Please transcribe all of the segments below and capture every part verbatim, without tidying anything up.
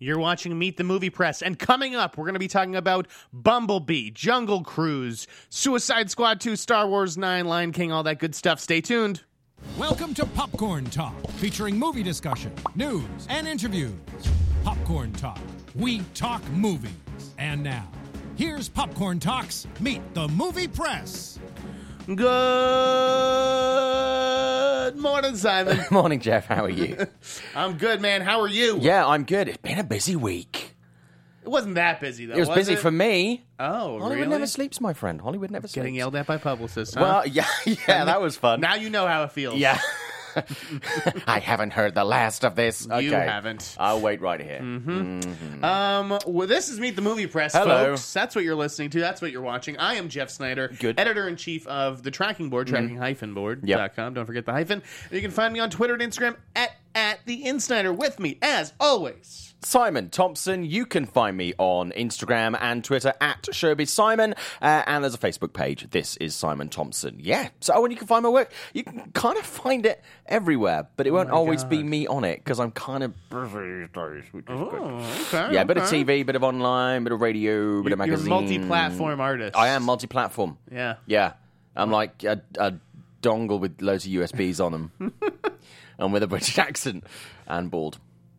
You're watching Meet the Movie Press, and coming up, we're going to be talking about Bumblebee, Jungle Cruise, Suicide Squad two, Star Wars nine, Lion King, all that good stuff. Stay tuned. Welcome to Popcorn Talk, featuring movie discussion, news, and interviews. Popcorn Talk, we talk movies. And now, here's Popcorn Talk's Meet the Movie Press. Good morning, Simon. Morning, Jeff. How are you? I'm good, man. How are you? Yeah, I'm good. It's been a busy week. It wasn't that busy, though. It was, was busy it? for me. Oh, Hollywood really? never sleeps, my friend. Hollywood never sleeps. Getting yelled at by publicists, huh? Well, yeah, yeah, that was fun. Now you know how it feels. Yeah. I haven't heard the last of this. Okay. You haven't. I'll wait right here. Mm-hmm. Mm-hmm. Um, well, this is Meet the Movie Press, Hello. folks. That's what you're listening to. That's what you're watching. I am Jeff Snyder, Good. editor-in-chief of the Tracking Board, tracking dash board dot com. Yep. Don't forget the hyphen. And you can find me on Twitter and Instagram at, at the InSnyder. With me, as always, Simon Thompson. You can find me on Instagram and Twitter at Showbiz Simon, uh, and there's a Facebook page. This is Simon Thompson. Yeah. So when you can find my work, you can kind of find it everywhere, but it won't my always God. be me on it because I'm kind of busy these days, which is good. oh, okay, Yeah, a bit of okay. T V, bit of online, bit of radio, bit You're, of magazine. you're a multi-platform artist. I am multi-platform. Yeah. Yeah. I'm like a, a dongle with loads of U S Bs on them. And with a British accent and bald.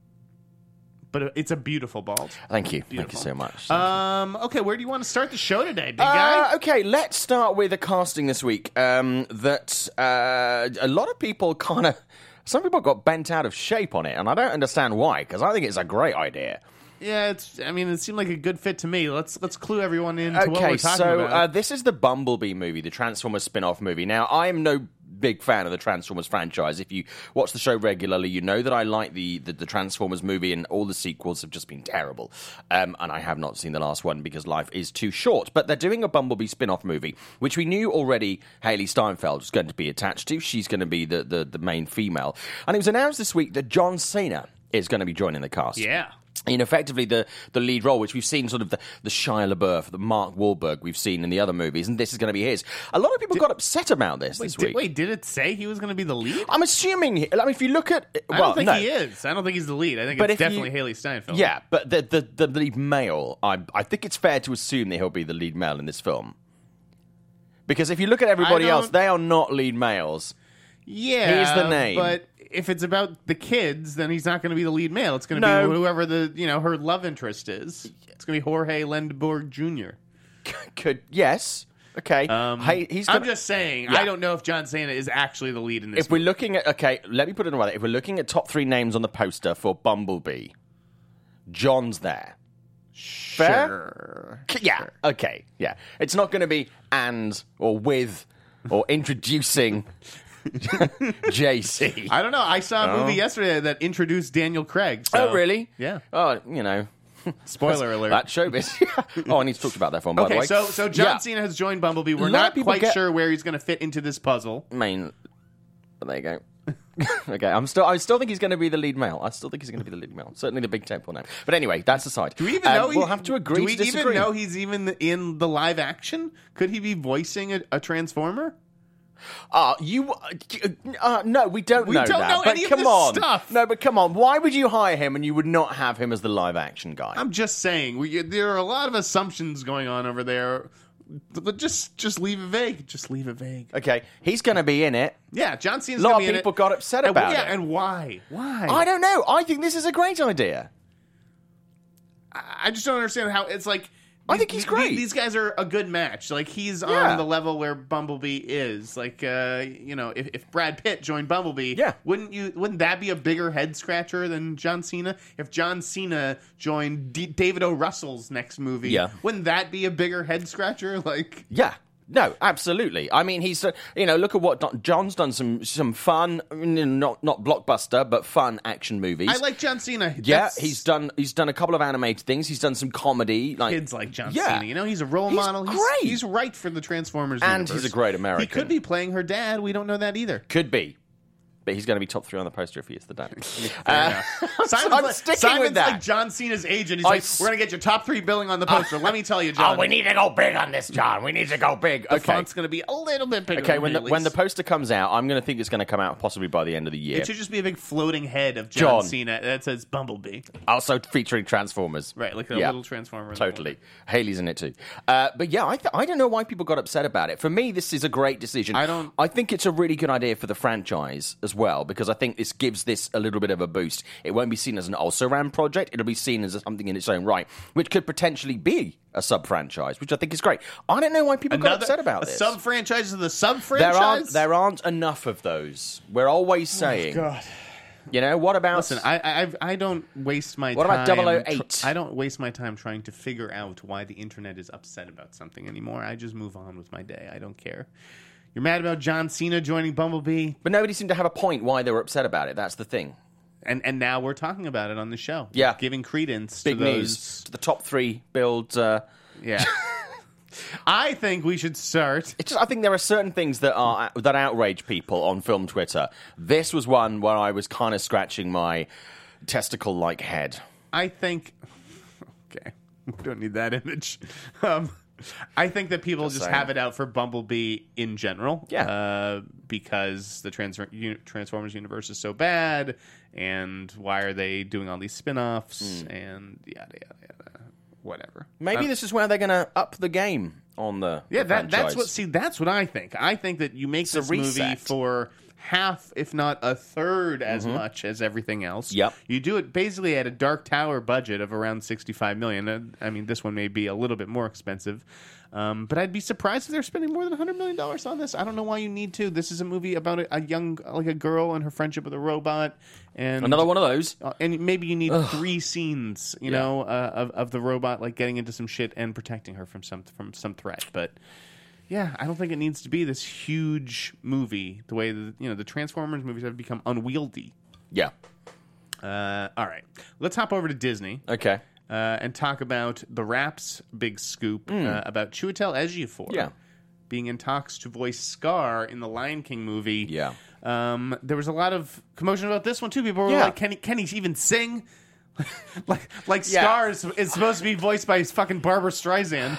But it's a beautiful bald. Thank you. Thank you Beautiful. so much. Um, okay, where do you want to start the show today, big guy? Uh, okay, let's start with a casting this week um, that uh, a lot of people kind of... Some people got bent out of shape on it, and I don't understand why, because I think it's a great idea. Yeah, it's. I mean, it seemed like a good fit to me. Let's let's clue everyone into what Okay, we're talking so about. uh, this is the Bumblebee movie, the Transformers spin-off movie. Now, I am no big fan of the Transformers franchise. If you watch the show regularly, you know that I like the, the, the Transformers movie, and all the sequels have just been terrible. Um, and I have not seen the last one because life is too short. But they're doing a Bumblebee spin-off movie, which we knew already Hayley Steinfeld was going to be attached to. She's going to be the, the, the main female. And it was announced this week that John Cena is going to be joining the cast. yeah. In effectively the, the lead role, which we've seen sort of the, the Shia LaBeouf, the Mark Wahlberg we've seen in the other movies, and this is going to be his. A lot of people got upset about this Wait this did, week. wait, did it say he was going to be the lead? I'm assuming, he- I mean, if you look at... I well, don't think no. he is. I don't think he's the lead. I think But it's if you- definitely Haley Steinfeld. Yeah, but the, the, the lead male, I, I think it's fair to assume that he'll be the lead male in this film. Because if you look at everybody I else, don't- they are not lead males. Yeah. He's the name. But if it's about the kids, then he's not going to be the lead male. It's going to No. be whoever the, you know, her love interest is. It's going to be Jorge Lindbergh Junior Could Yes. Okay. Um, hey, he's I'm gonna- just saying, Yeah. I don't know if John Cena is actually the lead in this If we're looking at... Okay, let me put it in right. If we're looking at top three names on the poster for Bumblebee, John's there. Fair? Sure. Yeah. Okay. Yeah. It's not going to be and or with or introducing J C. I don't know. I saw a movie Oh. yesterday that introduced Daniel Craig. So. Oh, really? Yeah. Oh, you know. Spoiler alert. That showbiz. Oh, I need to talk about that one, by the Okay, way. so so John Yeah. Cena has joined Bumblebee. We're A lot of not people quite get- sure where he's going to fit into this puzzle. I mean, but there you go. Okay, I'm still. I still think he's going to be the lead male. I still think he's going to be the lead male. Certainly the big temple now. But anyway, that's aside. Do we even Um, know? he- we'll have to agree Do we to disagree. even know he's even in the live action? Could he be voicing a, a Transformer? Uh, you, uh, uh, no, we don't We know don't that. know but any of come this on, stuff. no, but come on. Why would you hire him and you would not have him as the live action guy? I'm just saying. We, there are a lot of assumptions going on over there. But just just leave it vague. Just leave it vague. Okay, he's going to be in it. Yeah, John Cena's A lot gonna of be in people it. got upset And- about yeah, it. and why? Why? I don't know. I think this is a great idea. I I just don't understand how it's like. I these- think he's these- great. These guys are a good match. Like he's Yeah. on the level where Bumblebee is. Like uh, you know, if, if Brad Pitt joined Bumblebee, Yeah. wouldn't you? Wouldn't that be a bigger head scratcher than John Cena? If John Cena joined D- David O. Russell's next movie, Yeah. wouldn't that be a bigger head scratcher? Like. Yeah. No, absolutely. I mean, he's uh, you know, look at what Don- John's done. Some some fun, I mean, not not blockbuster, but fun action movies. I like John Cena. Yeah, That's- he's done. He's done a couple of animated things. He's done some comedy. Like kids like John yeah. Cena. You know, he's a role He's model. He's great. He's right for the Transformers And universe. he's a great American. He could be playing her dad. We don't know that either. Could be. But he's going to be top three on the poster if he is the dad. Uh, Simon's I'm like, sticking Simon's with that. like John Cena's agent. He's I like, s- we're going to get your top three billing on the poster. Let me tell you, John. Oh, we need to go big on this, John. We need to go big. the Okay. font's going to be a little bit bigger. Okay, than when me, the, at when the least. poster comes out, I'm going to think it's going to come out possibly by the end of the year. It should just be a big floating head of John, John. Cena that says Bumblebee. Also featuring Transformers. Right, like a Yeah. little Transformer. Totally. Haley's in it too. Uh, but yeah, I, th- I don't know why people got upset about it. For me, this is a great decision. I don't- I think it's a really good idea for the franchise as well, because I think this gives this a little bit of a boost. It won't be seen as an also-ran project. It'll be seen as something in its own right, which could potentially be a sub-franchise, which I think is great. I don't know why people got upset about a this. sub-franchise of the there sub-franchise? aren't, there aren't enough of those. We're always saying, God. you know, what about... Listen, I, I I don't waste my What time. about double oh eight? tr- I don't waste my time trying to figure out why the internet is upset about something anymore. I just move on with my day. I don't care. You're mad about John Cena joining Bumblebee, But nobody seemed to have a point why they were upset about it. That's the thing. and and now we're talking about it on the show. Yeah. giving credence Big to those. news. The top three build... Uh, Yeah. I think we should start. It's just, I think there are certain things that are that outrage people on film Twitter. This was one where I was kind of scratching my testicle-like head. I think. Okay, we don't need that image. Um, I think that people just, Just saying. have it out for Bumblebee in general. Yeah. Uh, because the Trans- uni- Transformers universe is so bad, and why are they doing all these spin-offs, and yada, yada, yada. Whatever. Maybe Um, this is where they're going to up the game on the Yeah, the that, that's franchise. what. See, that's what I think. I think that you make It's a this movie reset. for half, if not a third, as much as everything else. Yep. You do it basically at a Dark Tower budget of around sixty-five million. Uh, I mean, this one may be a little bit more expensive, um, but I'd be surprised if they're spending more than hundred million dollars on this. I don't know why you need to. This is a movie about a, a young, like a girl and her friendship with a robot, and Another one of those. uh, and maybe you need three scenes, you Yeah. know, uh, of of the robot like getting into some shit and protecting her from some from some threat. But yeah, I don't think it needs to be this huge movie. The way that, you know, the Transformers movies have become unwieldy. Yeah. Uh, all right, let's hop over to Disney Okay. uh, and talk about the Rap's big scoop uh, about Chiwetel Ejiofor. Yeah. Being in talks to voice Scar in the Lion King movie. Yeah. Um, there was a lot of commotion about this one too. People were Yeah. like, "Can he? Can he even sing?" like, like Yeah. Scar is, is supposed to be voiced by fucking Barbara Streisand.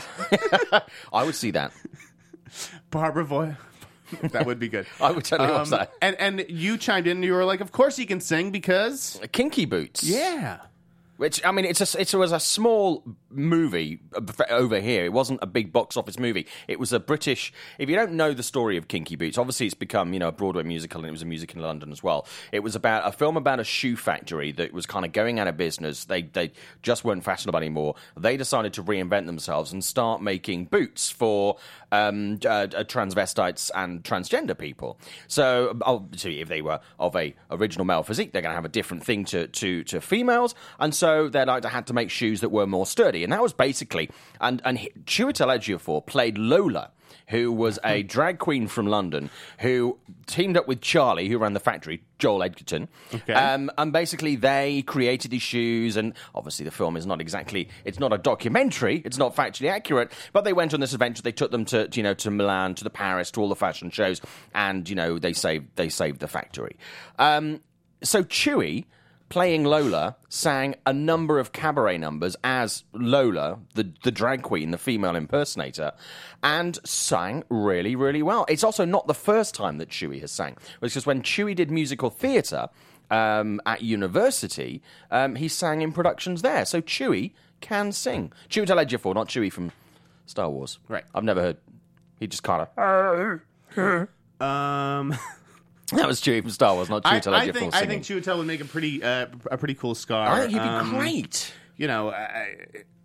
I would see that. Barbara voice. That would be good. I would totally watch that. And and you chimed in. and You were like, "Of course he can sing because Kinky Boots. yeah." Which, I mean, it's a, it was a small movie over here. It wasn't a big box office movie. It was a British... If you don't know the story of Kinky Boots, obviously it's become, you know, a Broadway musical, and it was a music in London as well. It was about a film about a shoe factory that was kind of going out of business. They they just weren't fashionable anymore. They decided to reinvent themselves and start making boots for um, uh, uh, transvestites and transgender people. So, obviously, if they were of a original male physique, they're going to have a different thing to, to, to females. And so So they like to had to make shoes that were more sturdy, and that was basically. And and Chiwetel Ejiofor played Lola, who was a drag queen from London, who teamed up with Charlie, who ran the factory, Joel Edgerton. Okay. Um, and basically, they created these shoes, and obviously, the film is not exactly. It's not a documentary. It's not factually accurate. But they went on this adventure. They took them to you know to Milan, to the Paris, to all the fashion shows, and you know they saved they saved the factory. Um, so Chewie, playing Lola, sang a number of cabaret numbers as Lola, the, the drag queen, the female impersonator, and sang really, really well. It's also not the first time that Chewie has sang. It's just when Chewie did musical theatre um, at university, um, he sang in productions there. So Chewie can sing. Chiwetel Ejiofor, not Chewie from Star Wars. Right. I've never heard. He just kind of... Um, That was Chewie from Star Wars, not I, Chiwetel I Ejiofor think I singing. think Chiwetel would make a pretty uh, a pretty cool Scar. I think he'd be Um, great. You know, I,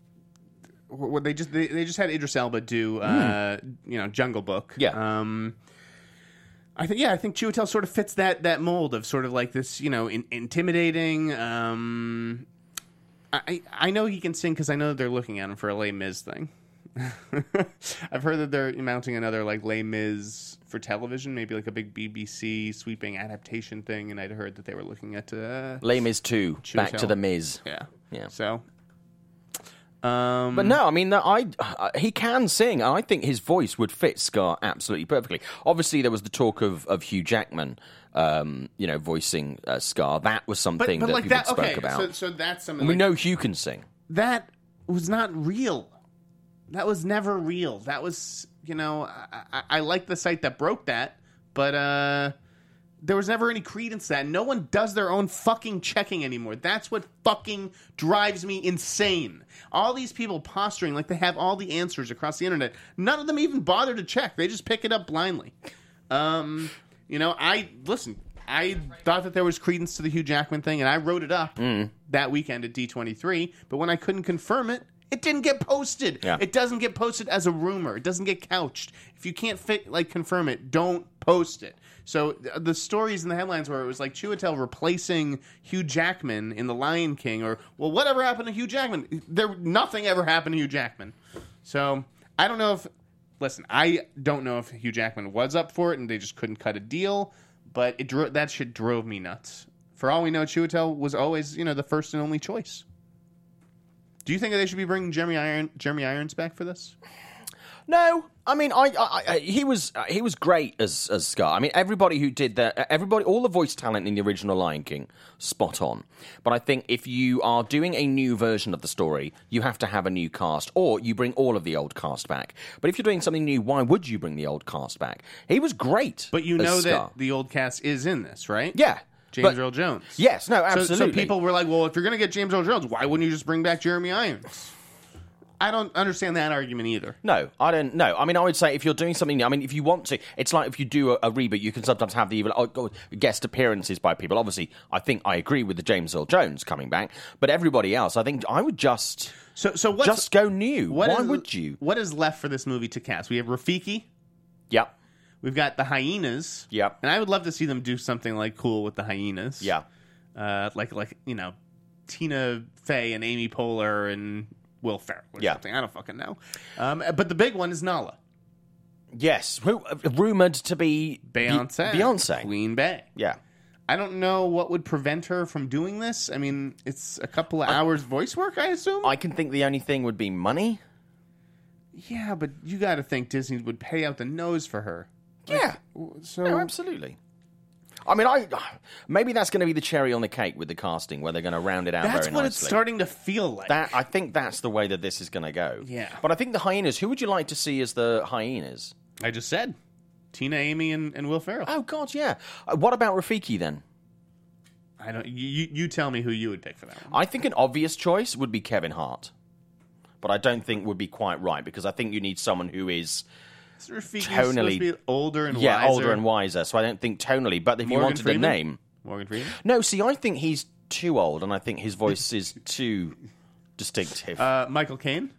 what they just they, they just had Idris Elba do uh, you know Jungle Book. Yeah. Um, I think yeah, I think Chiwetel sort of fits that that mold of sort of like this, you know, in, intimidating. Um, I I know he can sing because I know they're looking at him for a Les Mis thing. I've heard that they're mounting another like Les Mis for television, maybe like a big B B C sweeping adaptation thing, and I'd heard that they were looking at uh, Les Mis two, Back to Chiwetel. the Miz. yeah, Yeah. So, Um, But no, I mean, that I uh, he can sing, and I think his voice would fit Scar absolutely perfectly. Obviously, there was the talk of, of Hugh Jackman, um, you know, voicing uh, Scar. That was but, something but that like people that, spoke okay, about. So, so that's something. And we like, know Hugh can sing. that was not real. That was never real. That was, you know, I, I, I like the site that broke that, but uh, there was never any credence to that. No one does their own fucking checking anymore. That's what fucking drives me insane. All these people posturing like they have all the answers across the internet. None of them even bother to check. They just pick it up blindly. Um, you know, I, listen, I thought that there was credence to the Hugh Jackman thing, and I wrote it up mm. that weekend at D twenty-three, but when I couldn't confirm it, it didn't get posted. Yeah. It doesn't get posted as a rumor. It doesn't get couched. If you can't fit, like confirm it, don't post it. So the stories in the headlines where it was like Chiwetel replacing Hugh Jackman in The Lion King, or well, whatever happened to Hugh Jackman? There, nothing ever happened to Hugh Jackman. So I don't know if. Listen, I don't know if Hugh Jackman was up for it and they just couldn't cut a deal, but it dro- that shit drove me nuts. For all we know, Chiwetel was always, you know, the first and only choice. Do you think that they should be bringing Jeremy Iron, Jeremy Irons back for this? No, I mean, I, I, I he was uh, he was great as as Scar. I mean, everybody who did that, everybody, all the voice talent in the original Lion King, spot on. But I think if you are doing a new version of the story, you have to have a new cast, or you bring all of the old cast back. But if you're doing something new, why would you bring the old cast back? He was great. But you as know Scar. that the old cast is in this, right? Yeah. James but, Earl Jones. Yes, no, So, absolutely. so people were like, well, if you're going to get James Earl Jones, why wouldn't you just bring back Jeremy Irons? I don't understand that argument either. No, I don't know. I mean, I would say if you're doing something new, I mean, if you want to, it's like if you do a, a reboot, you can sometimes have the even oh, guest appearances by people. Obviously, I think I agree with the James Earl Jones coming back, but everybody else, I think I would just so, so what's, just go new. Why is, would you? What is left for this movie to cast? We have Rafiki. Yep. We've got the Hyenas. Yep. And I would love to see them do something like cool with the Hyenas. Yeah. Uh, like, like you know, Tina Fey and Amy Poehler and Will Ferrell or yeah. something. I don't fucking know. Um, but the big one is Nala. Yes. Who, uh, rumored to be Beyonce. Beyonce. Queen Bey. Yeah. I don't know what would prevent her from doing this. I mean, it's a couple of hours voice work, I assume? I can think the only thing would be money. Yeah, but you got to think Disney would pay out the nose for her. Yeah. Like, so No, absolutely. I mean, I maybe that's going to be the cherry on the cake with the casting, where they're going to round it out that's very what nicely. it's starting to feel like. That I think that's the way that this is going to go. Yeah. But I think the Hyenas, who would you like to see as the Hyenas? I just said Tina, Amy, and, and Will Ferrell. Oh, God, yeah. Uh, what about Rafiki, then? I don't. You, you tell me who you would pick for that one. I think an obvious choice would be Kevin Hart. But I don't think would be quite right, because I think you need someone who is Rafiki's tonally supposed to be older and yeah, wiser. older and wiser. So I don't think tonally. But if Morgan you wanted Freeman? a name, Morgan Freeman. no. See, I think he's too old, and I think his voice is too distinctive. Uh, Michael Caine.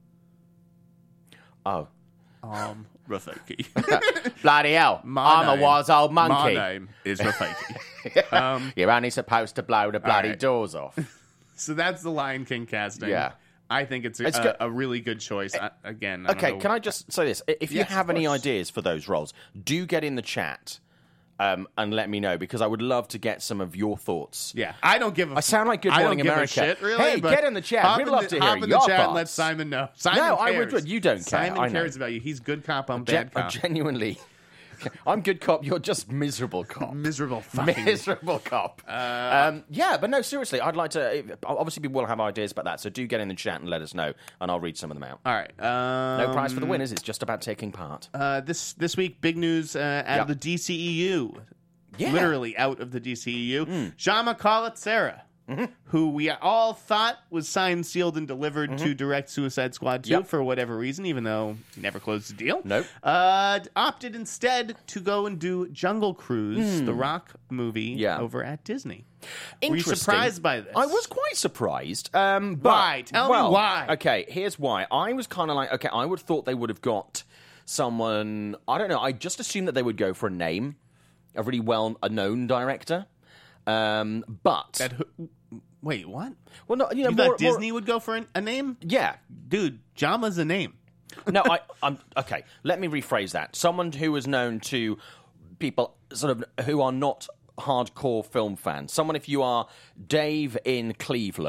oh, Um, Rafiki. bloody hell! My I'm name- a wise old My monkey. name is Rafiki. um, You're only supposed to blow the bloody right. doors off. so that's the Lion King casting. Yeah. I think it's a, It's a, good. a really good choice. I, again, I don't Okay, know. can I just say this? If you Yes, have of any course. ideas for those roles, do get in the chat um, and let me know, because I would love to get some of your thoughts. Yeah, I don't give a. I sound like Good I Morning don't give America. a shit, really. Hey, but get in the chat. hop We'd in love the, to hop hear in your the chat and let thoughts. Simon know. Simon No, I cares. would- you don't care. Simon I know. cares about you. He's good cop. I'm Gen- bad cop. genuinely. I'm good cop, you're just miserable cop. Miserable fucking. Miserable cop. Uh, um, yeah, but no, seriously, I'd like to. Obviously, people will have ideas about that, so do get in the chat and let us know, and I'll read some of them out. All right. Um, No prize for the winners, it's just about taking part. Uh, this this week, big news uh, out Yep. of the D C E U. Yeah. Literally out of the D C E U. Mm. Jama Kalatsera, Mm-hmm. who we all thought was signed, sealed, and delivered Mm-hmm. to direct Suicide Squad two Yep. for whatever reason, even though he never closed the deal. Nope. Uh, opted instead to go and do Jungle Cruise, the Rock movie, Hmm. Yeah. over at Disney. Were you Interesting. surprised by this? I was quite surprised. Um, but, Why? Tell me well, why. Okay, here's why. I was kind of like, okay, I would have thought they would have got someone. I don't know. I just assumed that they would go for a name, a really well a known director. Um, but That who- Wait, what? well, no, you know, You more, thought Disney would go for an, a name? More, yeah. Dude, Jama's a name. No, I, I'm okay. Let me rephrase that. Someone who is known to people, sort of, who are not hardcore film fans. Someone, if you are Dave in Cleveland,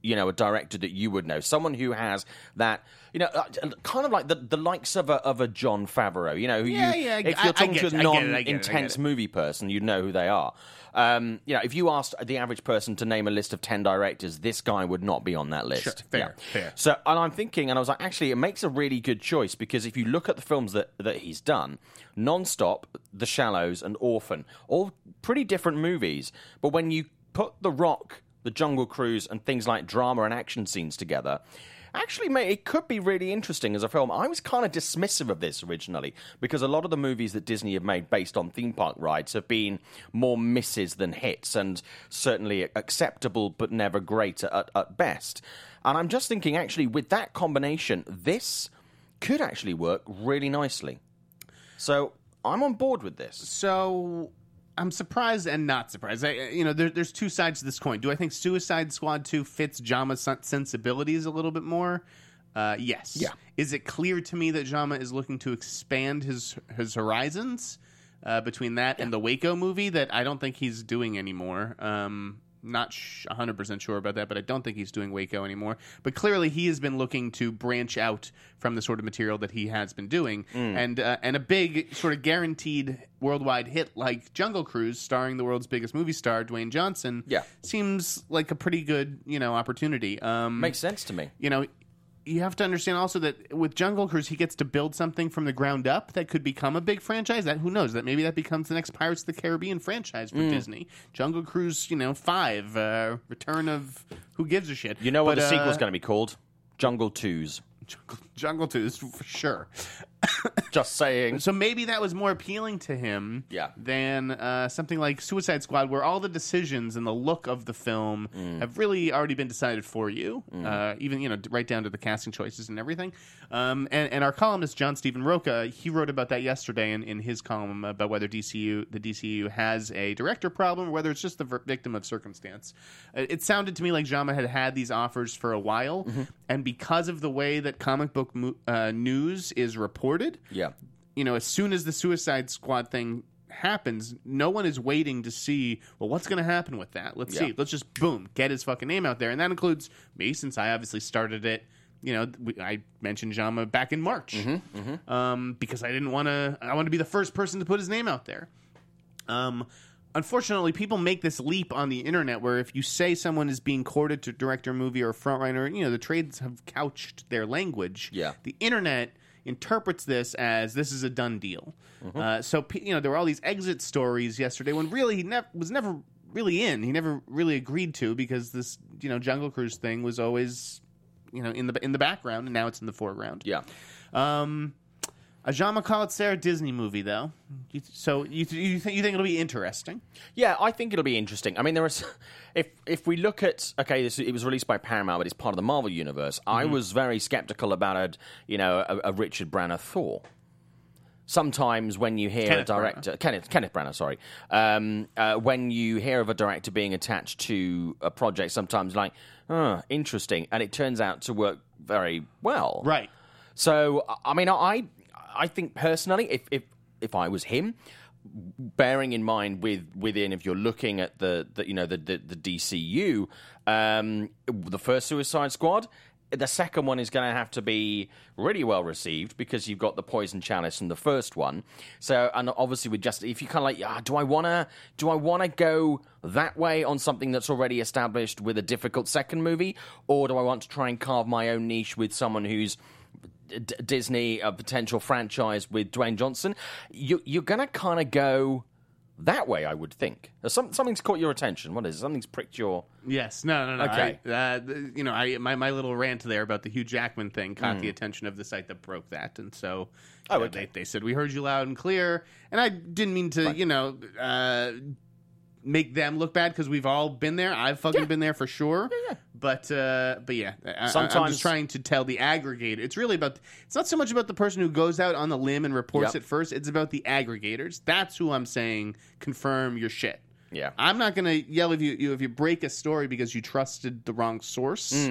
you know, a director that you would know, someone who has that, you know, uh, kind of like the, the likes of a of a Jon Favreau, you know, who Yeah, you, yeah, I- if I- you're I talking get to you, a I get it, I get it, I get non-intense it. movie person, you'd know who they are. Um, you know, if you asked the average person to name a list of ten directors, this guy would not be on that list. Sure, fair, fair. So, and I'm thinking, and I was like, actually, it makes a really good choice because if you look at the films that, that he's done, Non-Stop, The Shallows, and Orphan, all pretty different movies. But when you put The Rock, The Jungle Cruise, and things like drama and action scenes together, actually, mate, it could be really interesting as a film. I was kind of dismissive of this originally because a lot of the movies that Disney have made based on theme park rides have been more misses than hits and certainly acceptable but never great at, at best. And I'm just thinking, actually, with that combination, this could actually work really nicely. So I'm on board with this. So I'm surprised and not surprised. I, you know, there, there's two sides to this coin. Do I think Suicide Squad two fits Jama's sensibilities a little bit more? Uh, yes. Yeah. Is it clear to me that Jama is looking to expand his his horizons uh, between that yeah. and the Waco movie that I don't think he's doing anymore? Um, not sh- one hundred percent sure about that, but I don't think he's doing Waco anymore. But clearly he has been looking to branch out from the sort of material that he has been doing. Mm. And uh, and a big sort of guaranteed worldwide hit like Jungle Cruise, starring the world's biggest movie star, Dwayne Johnson, yeah. seems like a pretty good, you know, opportunity. Um, Makes sense to me. You know, you have to understand also that with Jungle Cruise, he gets to build something from the ground up that could become a big franchise. That who knows? That maybe that becomes the next Pirates of the Caribbean franchise for mm. Disney. Jungle Cruise, you know, five, uh, Return of who gives a shit. You know what but, the uh, sequel's going to be called? Jungle Twos. Jungle, Jungle Twos for sure. Just saying. So maybe that was more appealing to him yeah. than uh, something like Suicide Squad, where all the decisions and the look of the film mm. have really already been decided for you, mm. uh, even you know right down to the casting choices and everything. Um, and, and our columnist John Stephen Roca, he wrote about that yesterday in, in his column about whether D C U the D C U has a director problem or whether it's just the v- victim of circumstance. Uh, it sounded to me like Jama had had these offers for a while, mm-hmm. and because of the way that comic book mo- uh, news is reported, yeah, you know, as soon as the Suicide Squad thing happens, no one is waiting to see, well, what's going to happen with that? Let's yeah. see. Let's just, boom, get his fucking name out there. And that includes me, since I obviously started it. You know, we, I mentioned Jama back in March mm-hmm, mm-hmm. Um, because I didn't want to, I want to be the first person to put his name out there. Um, unfortunately, people make this leap on the internet where if you say someone is being courted to direct a movie or a frontrunner, you know, the trades have couched their language. Yeah. The internet interprets this as this is a done deal. Mm-hmm. Uh, so, you know, there were all these exit stories yesterday when really he nev- was never really in. He never really agreed to because this, you know, Jungle Cruise thing was always, you know, in the in the background, and now it's in the foreground. Yeah. Um, a Jean Michael Sarah Disney movie, though. You, so you you think you think it'll be interesting? Yeah, I think it'll be interesting. I mean, there is, if if we look at okay, this, it was released by Paramount, but it's part of the Marvel universe. Mm-hmm. I was very skeptical about a you know a, a Richard Branagh Thor. Sometimes when you hear Kenneth a director, Branagh. Kenneth Kenneth Branagh, sorry, um, uh, when you hear of a director being attached to a project, sometimes like, oh, interesting, and it turns out to work very well. Right. So, I mean, I I think personally, if if if I was him, bearing in mind with within, if you're looking at the, the you know the the, the D C U, um, the first Suicide Squad. The second one is going to have to be really well received because you've got the Poison Chalice in the first one. So, and obviously, with just if you kind of like, ah, do I wanna, do I wanna go that way on something that's already established with a difficult second movie, or do I want to try and carve my own niche with someone who's D- Disney, a potential franchise with Dwayne Johnson? You, you're going to kind of go that way, I would think. Some, something's caught your attention. What is it? Something's pricked your... Yes. No, no, no. Okay. I, uh, you know, I my, my little rant there about the Hugh Jackman thing caught Mm. the attention of the site that broke that. And so Oh, uh, okay. they, they said, we heard you loud and clear. And I didn't mean to, Right. you know, uh, make them look bad because we've all been there. I've fucking Yeah. been there for sure. Yeah, yeah. But, uh, but yeah, I, I- I'm Sometimes- just trying to tell the aggregator. It's really about, it's not so much about the person who goes out on the limb and reports Yep. it first. It's about the aggregators. That's who I'm saying confirm your shit. Yeah. I'm not going to yell if you, you if you break a story because you trusted the wrong source.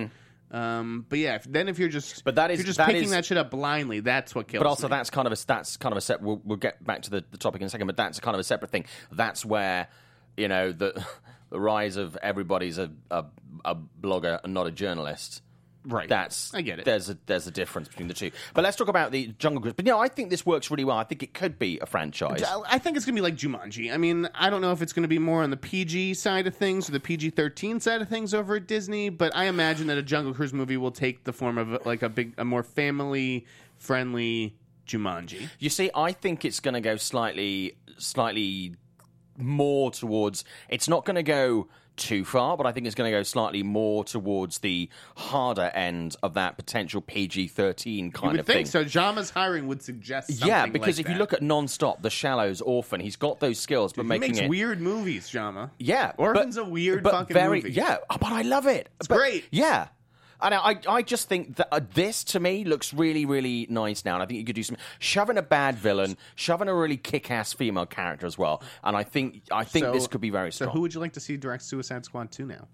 Um, but yeah, if, then if you're just But that if is- you're just that picking is- that shit up blindly, that's what kills. But also, me. that's kind of a that's kind of a set. We'll, we'll get back to the, the topic in a second. But that's kind of a separate thing. That's where you know the the rise of everybody's a, a, a blogger and not a journalist. Right. That's I get it. There's a there's a difference between the two. But let's talk about the Jungle Cruise. But you know, I think this works really well. I think it could be a franchise. I think it's going to be like Jumanji. I mean, I don't know if it's going to be more on the P G side of things or the P G thirteen side of things over at Disney, but I imagine that a Jungle Cruise movie will take the form of like a big, a more family-friendly Jumanji. You see, I think it's going to go slightly, slightly more towards. It's not going to go too far, but I think it's going to go slightly more towards the harder end of that potential P G thirteen kind You would of think thing. so. Jama's hiring would suggest something Yeah, because like if you that. look at Non-Stop, The Shallows, Orphan, he's got those skills, but he making makes it weird movies, Jama. Yeah, Orphan's but, a weird but fucking very, movie. Yeah, but I love it. It's great. Yeah. And I, I just think that uh, this, to me, looks really, really nice now. And I think you could do some shoving a bad villain, shoving a really kick-ass female character as well. And I think I think So- this could be very strong. So who would you like to see direct Suicide Squad two now?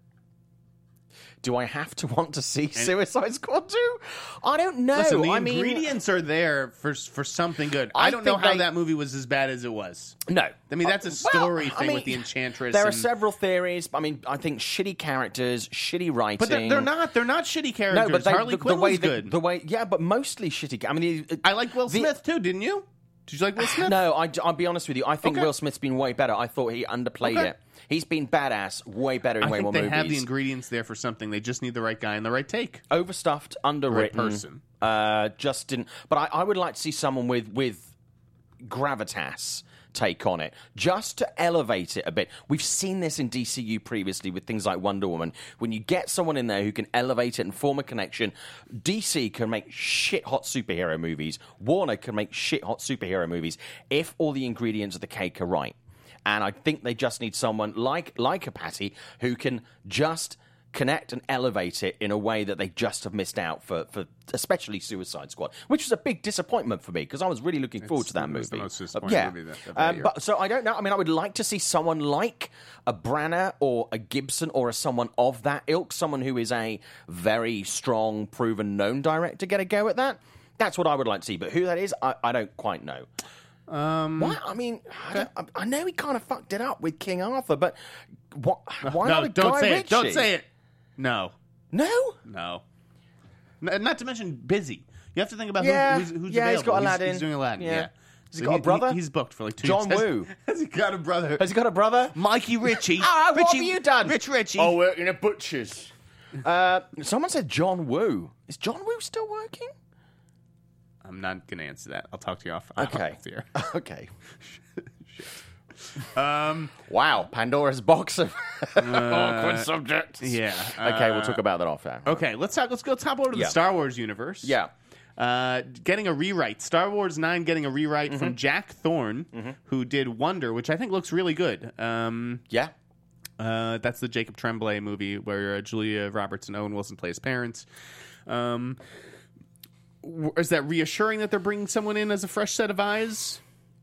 Do I have to want to see Suicide Squad two? I don't know. Listen, the I mean, ingredients are there for for something good. I, I don't know think how they- that movie was as bad as it was. no. I mean, that's a Uh, story well, I thing mean, with the Enchantress. There are and- several theories. I mean, I think shitty characters, shitty writing. but they're, they're not. They're not shitty characters. No, but they, Harley the, Quinn the way was they- good. The way, yeah, but mostly shitty. I mean, the, I like Will the- Smith too. Didn't you? Did you like Will Smith? No, I, I'll be honest with you. I think Okay. Will Smith's been way better. I thought he underplayed Okay. it. He's been badass, way better in I way think more they movies. have the ingredients there for something. They just need the right guy and the right take. Overstuffed, underwritten. person. Uh, just didn't. But I, I would like to see someone with with gravitas take on it, just to elevate it a bit. We've seen this in D C U previously with things like Wonder Woman. When you get someone in there who can elevate it and form a connection, D C can make shit hot superhero movies. Warner can make shit hot superhero movies if all the ingredients of the cake are right. And I think they just need someone like like a Patty who can just connect and elevate it in a way that they just have missed out for, for especially Suicide Squad, which was a big disappointment for me because I was really looking forward to that it's the movie. most disappointing yeah. movie that- of that Um, year. but so I don't know. I mean, I would like to see someone like a Branagh or a Gibson or a someone of that ilk, someone who is a very strong, proven, known director get a go at that. That's what I would like to see. But who that is, I, I don't quite know. Um, why? I mean, I, don't, I, I know he kind of fucked it up with King Arthur, but what, why no, not a don't Guy say Ritchie? it. Don't say it. No, No. no. N- Not to mention busy. You have to think about Yeah. who, who's, who's Yeah, he's available. got Aladdin. He's, doing Aladdin. Yeah. Yeah. Has he got a brother? he's booked for like two John years. Has- Woo. Has he got a brother? Has he got a brother? Mikey Ritchie. Ah, what Richie, have you done? Rich Ritchie. Oh, working at Butcher's. Uh, someone said John Woo. Is John Woo still working? I'm not going to answer that. I'll talk to you off. Okay. off the air. Okay. Um, Wow, Pandora's box of awkward subjects. yeah. Okay, uh, we'll talk about that off air. Okay, let's talk. Let's go top over to Yeah. the Star Wars universe. Yeah. Uh, getting a rewrite. Star Wars nine getting a rewrite Mm-hmm. from Jack Thorne, who did Wonder, which I think looks really good. Um, Yeah. uh, that's the Jacob Tremblay movie where uh, Julia Roberts and Owen Wilson play his parents. Um, w- is that reassuring that they're bringing someone in as a fresh set of eyes?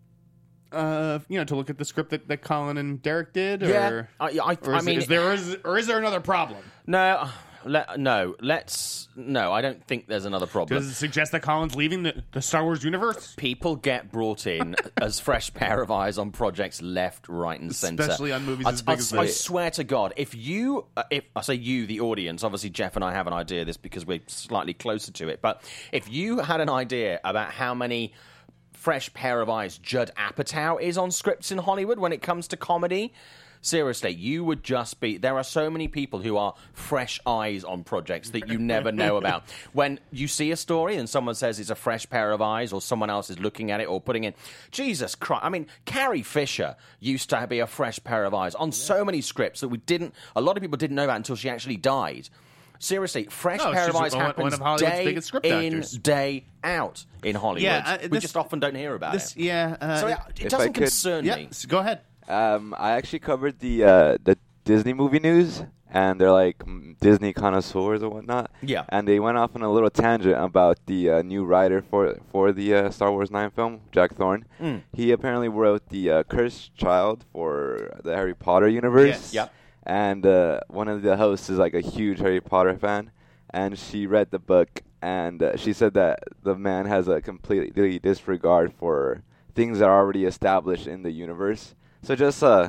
Uh, you know, to look at the script that, that Colin and Derek did, or, Yeah. I, I, or I is, mean, is there is, or is there another problem? no, let, no. Let's no. I don't think there's another problem. Does it suggest that Colin's leaving the, the Star Wars universe? People get brought in as fresh pair of eyes on projects left, right, and centre. Especially on movies I, as big I, as I this. swear to God, if you, uh, if I say you, the audience, obviously Jeff and I have an idea of this because we're slightly closer to it, but if you had an idea about how many fresh pair of eyes Judd Apatow is on scripts in Hollywood when it comes to comedy, seriously, you would just be... There are so many people who are fresh eyes on projects that you never know about. When you see a story and someone says it's a fresh pair of eyes or someone else is looking at it or putting in... Jesus Christ. I mean, Carrie Fisher used to be a fresh pair of eyes on so many scripts that we didn't... A lot of people didn't know about until she actually died. Seriously, fresh No, pair she's of eyes one- one happens of Hollywood's day biggest script in, actors. day out in Hollywood. Yeah, uh, we this- just often don't hear about This, it. yeah. Uh, So it, it If doesn't I could- concern yeah. me. Go ahead. Um, I actually covered the uh, the Disney movie news, and they're like mm, Disney connoisseurs or whatnot. Yeah. And they went off on a little tangent about the uh, new writer for for the uh, Star Wars nine film, Jack Thorne. Mm. He apparently wrote the uh, Cursed Child for the Harry Potter universe. Yes. Yep. And uh, one of the hosts is like a huge Harry Potter fan, and she read the book, and uh, she said that the man has a completely disregard for things that are already established in the universe. So just uh,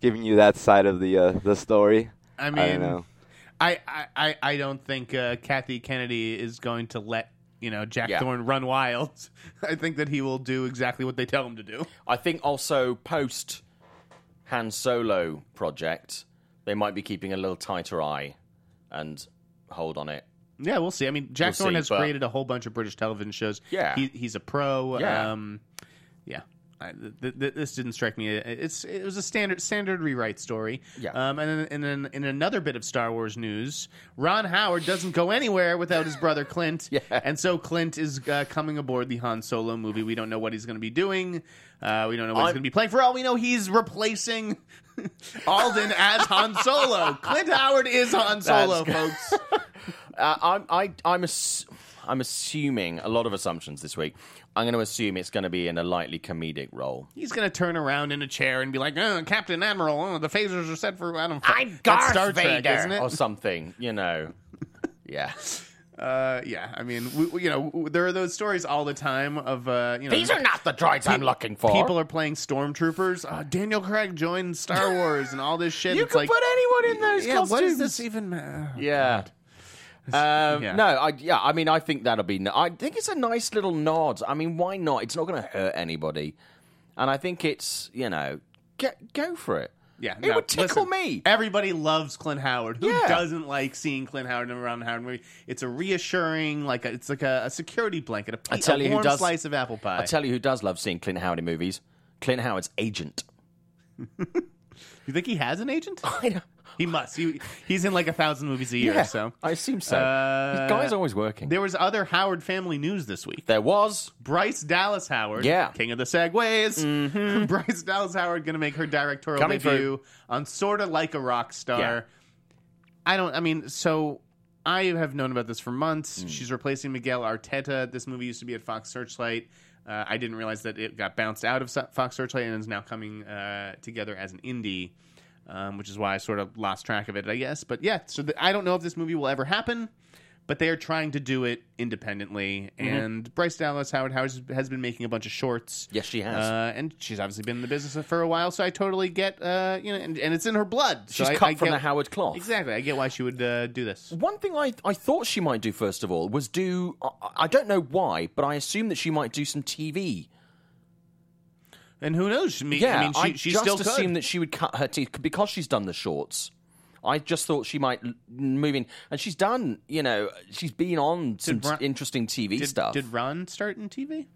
giving you that side of the uh, the story. I mean, I don't know. I, I, I, I don't think uh, Kathy Kennedy is going to let you know Jack Yeah. Thorne run wild. I think that he will do exactly what they tell him to do. I think also post Han Solo project, they might be keeping a little tighter eye and hold on it. Yeah, we'll see. I mean, Jack We'll Thorne see, has but- created a whole bunch of British television shows. Yeah. he, he's a pro. Yeah. Um, yeah. I, th- th- this didn't strike me. It's it was a standard standard rewrite story. Yeah. Um, and then, and then in another bit of Star Wars news, Ron Howard doesn't go anywhere without his brother Clint. Yeah. And so Clint is uh, coming aboard the Han Solo movie. We don't know what he's going to be doing. Uh, we don't know what he's I'm- going to be playing. For all we know, he's replacing Alden as Han Solo. Clint Howard is Han Solo, That's folks. Uh, I'm, I, I'm, ass- I'm assuming a lot of assumptions this week. I'm going to assume it's going to be in a lightly comedic role. He's going to turn around in a chair and be like, oh, Captain Admiral, oh, the phasers are set for, I don't know. I'm that's Darth Star Trek, Vader, isn't it? or something. You know, yeah. Uh, yeah, I mean, we, we- you know, w- there are those stories all the time of, uh, you know. These are not the droids I'm looking for. People are playing stormtroopers. Uh, Daniel Craig joined Star Wars and all this shit. You it's can like, put anyone in those yeah, costumes. what does this even matter? Yeah. Um, Yeah. No, I yeah, I mean, I think that'll be. n- I think it's a nice little nod. I mean, why not? It's not going to hurt anybody, and I think it's you know, get go for it. Yeah, it no, would tickle listen, me. Everybody loves Clint Howard. Who Yeah. doesn't like seeing Clint Howard in a Ron Howard movie? It's a reassuring, like a, it's like a, a security blanket, a, I tell a you who warm does- slice of apple pie. I tell you who does love seeing Clint Howard in movies. Clint Howard's agent. You think he has an agent? I know. He must. He, he's in like a thousand movies a year. Yeah, So I assume so. Uh, This guy's always working. there was other Howard family news this week. There was. Bryce Dallas Howard, Yeah. king of the segways. Mm-hmm. Bryce Dallas Howard going to make her directorial Coming debut on Sorta Like a Rock Star. Yeah. I don't. I mean, so I have known about this for months. Mm. She's replacing Miguel Arteta. This movie used to be at Fox Searchlight. Uh, I didn't realize that it got bounced out of Sa- Fox Searchlight and is now coming uh, together as an indie. Um, which is why I sort of lost track of it, I guess. But yeah, so the, I don't know if this movie will ever happen, but they are trying to do it independently. Mm-hmm. And Bryce Dallas Howard has, has been making a bunch of shorts. Yes, she has. Uh, and she's obviously been in the business for a while, so I totally get, uh, you know, and, and it's in her blood. So She's I, cut I from get- the Howard cloth. Exactly. I get why she would uh, do this. One thing I, I thought she might do, first of all, was do. I, I don't know why, but I assume that she might do some T V. And who knows? I mean, Yeah, I mean, she, I she just still could. assumed that she would cut her teeth because she's done the shorts. I just thought she might l- move in, and she's done. You know, she's been on some Ron- t- interesting T V did, stuff. Did Ron start in T V?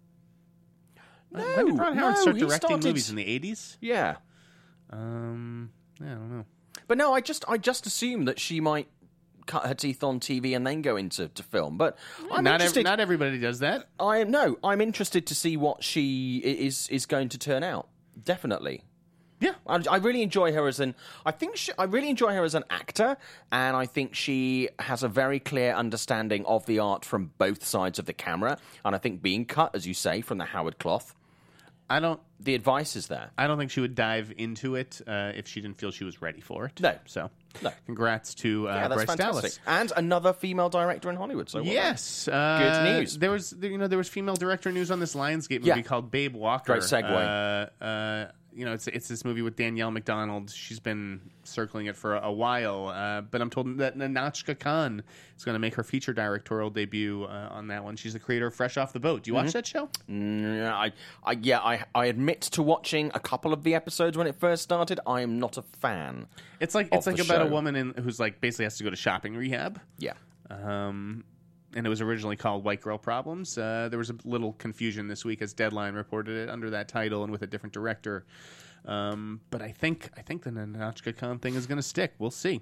no, When did Ron Howard no, start he directing started- movies in the eighties? Yeah, Um, yeah, I don't know. but no, I just I just assumed that she might cut her teeth on T V and then go into to film. But I'm not, ev- interested. not everybody does that. I am no. I'm interested to see what she i- is is going to turn out. Definitely. Yeah. I, I really enjoy her as an. I think she, I really enjoy her as an actor, and I think she has a very clear understanding of the art from both sides of the camera. And I think being cut, as you say, from the Howard cloth, I don't. the advice is there. I don't think she would dive into it uh, if she didn't feel she was ready for it. No. So, No. congrats to uh, Yeah, that's Bryce fantastic. Dallas. And another female director in Hollywood. So well done. Yes, uh, Good news. There was, you know, there was female director news on this Lionsgate movie Yeah. called Babe Walker. Great segue. Uh, uh, you know, it's it's this movie with Danielle McDonald. She's been circling it for a, a while, uh, but I'm told that Nahnatchka Khan is going to make her feature directorial debut uh, on that one. She's the creator of Fresh Off the Boat. Do you Mm-hmm. watch that show? Mm, I, I, yeah, I, I admit to watching a couple of the episodes when it first started. I am not a fan. It's like it's Of like the about a show. woman in, who's like basically has to go to shopping rehab. Yeah. Um, and it was originally called White Girl Problems. Uh, there was a little confusion this week as Deadline reported it under that title and with a different director. Um, but I think I think the Nahnatchka Khan thing is going to stick. We'll see.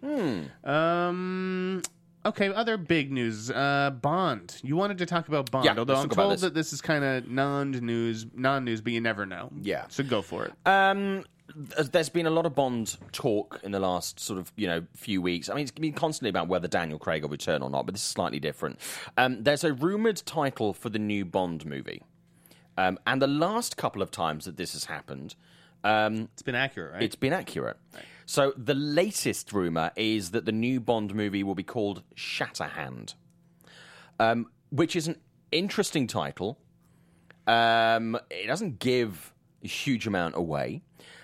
Um, okay, other big news. Uh, Bond. You wanted to talk about Bond, Yeah, although let's I'm talk about told this. that this is kind of non-news, non-news, but you never know. Yeah. So go for it. Um, th- there's been a lot of Bond talk in the last sort of you know few weeks. I mean, it's been constantly about whether Daniel Craig will return or not, but this is slightly different. Um, there's a rumored title for the new Bond movie, um, and the last couple of times that this has happened, um, It's been accurate, right? it's been accurate. So the latest rumor is that the new Bond movie will be called Shatterhand, um, which is an interesting title. Um, it doesn't give a huge amount away.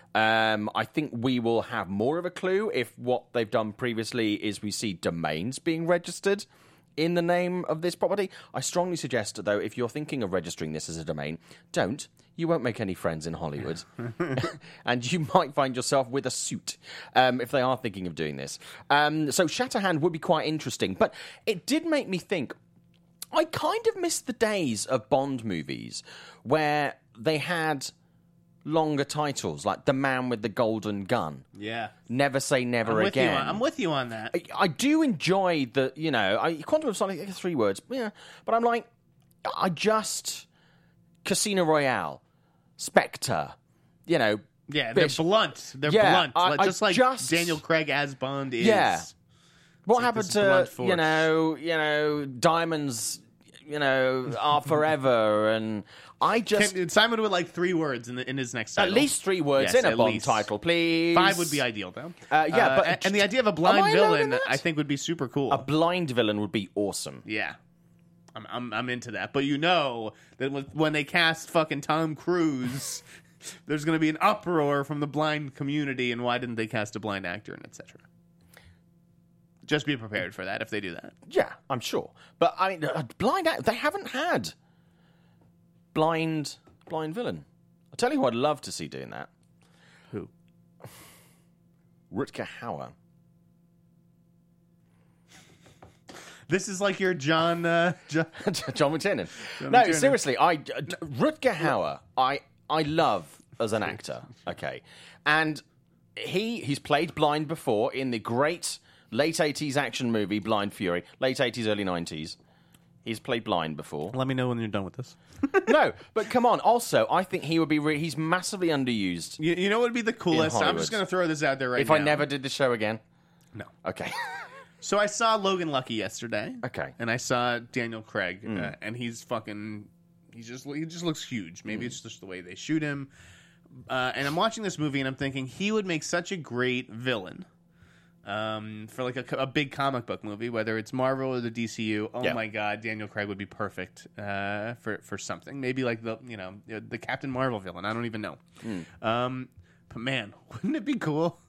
Um, I think we will have more of a clue if what they've done previously is we see domains being registered in the name of this property. I strongly suggest, though, if you're thinking of registering this as a domain, don't. You won't make any friends in Hollywood. And you might find yourself with a suit um, if they are thinking of doing this. Um, so Shatterhand would be quite interesting. But it did make me think, I kind of miss the days of Bond movies where they had longer titles, like The Man with the Golden Gun. Yeah. Never Say Never I'm with Again. You on, I'm with you on that. I, I do enjoy the, you know, I, Quantum of Solace, three words, yeah, but I'm like, I just, Casino Royale, Spectre, you know. Yeah, they're Bish- blunt. They're Yeah, blunt. I- Like- I just like just- Daniel Craig as Bond is. Yeah. What like happened this to, blunt force. you know, you know, Diamonds, you know, are forever, and I just... Can, Simon would like three words in, the, in his next title. At least three words Yes, in a at Bond least. title, please. Five would be ideal, though. Uh, yeah, but- and, and the idea of a Am blind I alone in villain, that? I think, would be super cool. A blind villain would be awesome. Yeah, I'm, I'm I'm into that. But you know that when- when they cast fucking Tom Cruise, there's going to be an uproar from the blind community. And why didn't they cast a blind actor and et cetera? Just be prepared for that if they do that. Yeah, I'm sure. But I mean, a blind act, they haven't had blind blind villain. I'll tell you who I'd love to see doing that. Who? Rutger Hauer. This is like your John. Uh, John John McTiernan. John No, McTiernan. seriously, I Rutger Hauer, I I love as an actor. Okay, and he he's played blind before in the great late eighties action movie Blind Fury, late eighties, early nineties. He's played blind before. Let me know when you're done with this. No, but come on. Also, I think he would be. Re- he's massively underused. You, you know what would be the coolest? I'm Hollywood. just going to throw this out there right If now. I never did the show again, No. okay. So I saw Logan Lucky yesterday. Okay. And I saw Daniel Craig, uh, and he's fucking. He's just he just looks huge. Maybe it's just the way they shoot him. Uh, and I'm watching this movie, and I'm thinking he would make such a great villain. Um, for like a, a big comic book movie, whether it's Marvel or the D C U. Oh Yeah. my God, Daniel Craig would be perfect uh, for for something. Maybe like the you know the Captain Marvel villain. I don't even know. Um, but man, wouldn't it be cool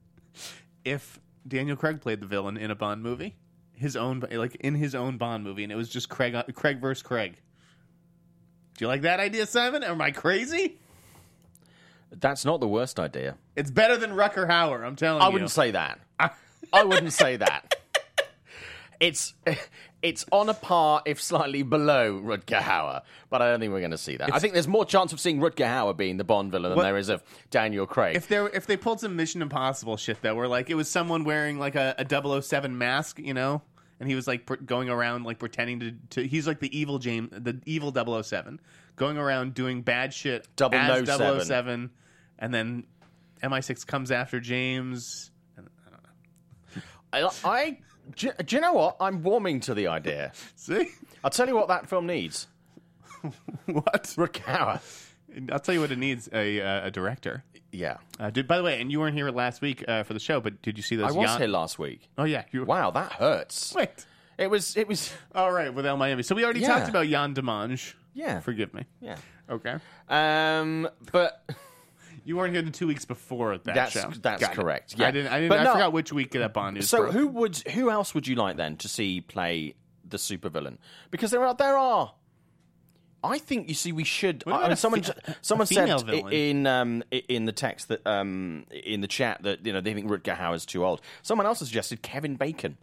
if Daniel Craig played the villain in a Bond movie, his own like in his own Bond movie, and it was just Craig Craig versus Craig. Do you like that idea, Simon? Am I crazy? That's not the worst idea. It's better than Rutger Hauer. I'm telling you. I wouldn't say that. I wouldn't say that. It's it's on a par, if slightly below Rutger Hauer, but I don't think we're going to see that. I think there's more chance of seeing Rutger Hauer being the Bond villain than What- there is of Daniel Craig. If there, if they pulled some Mission Impossible shit though, where like it was someone wearing like a, a double oh seven mask, you know, and he was like pr- going around like pretending to, to he's like the evil James, the evil double oh seven, going around doing bad shit Double as no double oh seven, seven. and then M I six comes after James. And, I don't know. I, I do, do you know what? I'm warming to the idea. See I'll tell you what that film needs. what? Rutger Hauer. I'll tell you what it needs: a uh, a director. Yeah. Uh, did by the way, and you weren't here last week uh, for the show, but did you see those? I was Jan- here last week. Oh yeah, you Wow, that hurts. Wait. It was, it was, All right, with El Miami. So we already Yeah. talked about Jan Demange. yeah. Forgive me. Yeah. Okay. Um, but You weren't here the two weeks before that That's- show. that's Got it. correct, yeah. I didn't. I didn't. But I no- forgot which week that Bond news so broke. who would, who else would you like then to see play the supervillain? Because there are, there are. I think you see we should. What I, about I mean, a someone fe- a someone said female i- villain? in um i- in the text that um in the chat that you know they think Rutger Hauer's too old. Someone else has suggested Kevin Bacon.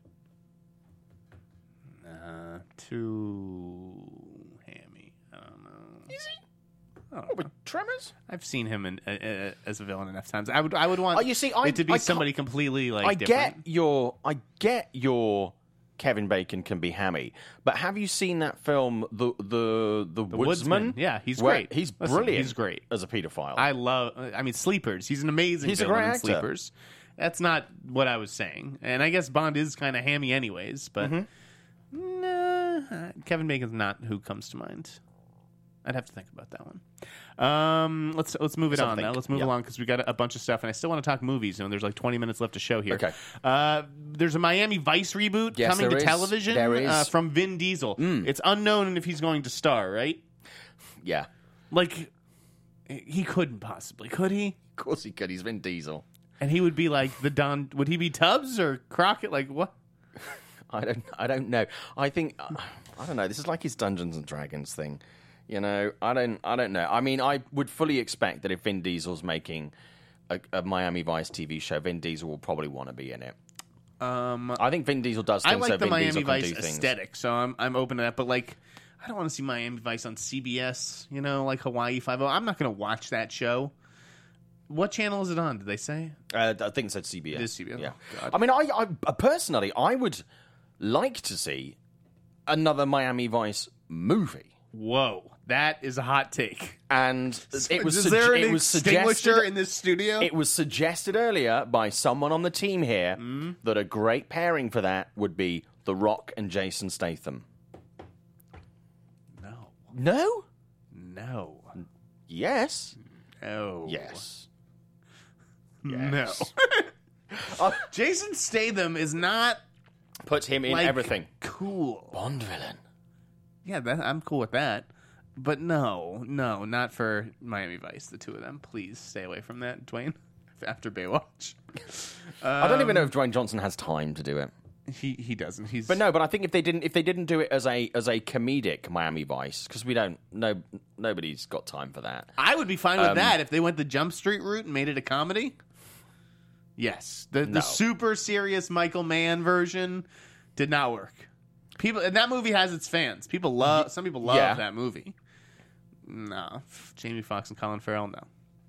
Uh, too hammy. I don't know. Is he? I don't What, know. with Tremors? I've seen him in, uh, uh, as a villain enough times. I would. I would want Oh, you see, I- it to be I somebody completely like I different. get your I get your Kevin Bacon can be hammy, but have you seen that film the the the, The Woodsman? Woodsman. Yeah, he's Where- great. He's Listen, brilliant. he's great. as a paedophile. I love. I mean, Sleepers. He's an amazing. He's a villain great in actor. Sleepers. That's not what I was saying, and I guess Bond is kind of hammy, anyways. But Mm-hmm. nah, Kevin Bacon's not who comes to mind. I'd have to think about that one. Um, let's let's move it on Something. now. Let's move Yeah. along because we got a, a bunch of stuff, and I still want to talk movies. And there's like twenty minutes left to show here. Okay. Uh, there's a Miami Vice reboot Yes, coming there to is. television. There is. Uh, from Vin Diesel. It's unknown if he's going to star. Right? yeah. Like, he couldn't possibly, could he? Of course he could. He's Vin Diesel. And he would be like the Don. Would he be Tubbs or Crockett? Like what? I don't. I don't know. I think. I don't know. This is like his Dungeons and Dragons thing. You know. I don't. I don't know. I mean, I would fully expect that if Vin Diesel's making a, a Miami Vice T V show, Vin Diesel will probably want to be in it. Um, I think Vin Diesel does. Things I like so the Vin Miami Diesel Vice can do things. aesthetic, so I'm I'm open to that. But like, I don't want to see Miami Vice on C B S. You know, like Hawaii Five-O. I'm not going to watch that show. What channel is it on? Did they say? Uh, I think it's C B S. It is C B S. Yeah. Oh, God. I mean, I, I personally, I would like to see another Miami Vice movie. Whoa, that is a hot take. And it was is su- there an it was extinguisher suggested in this studio? It was suggested earlier by someone on the team here Mm. that a great pairing for that would be The Rock and Jason Statham. no, No? no, Yes. no, Yes. no. Uh, Jason Statham is not Put him in like everything. cool. Bond villain. Yeah, that, I'm cool with that. But no, no, not for Miami Vice. The two of them, please stay away from that, Dwayne. After Baywatch, I don't even know if Dwayne Johnson has time to do it. he he doesn't. He's But no, but I think if they didn't, if they didn't do it as a as a comedic Miami Vice, because we don't, no, nobody's got time for that. I would be fine with Um, that if they went the Jump Street route and made it a comedy. Yes, the No. the super serious Michael Mann version did not work. People, and that movie has its fans. People love. Some people love Yeah. that movie. No, Jamie Foxx and Colin Farrell. No,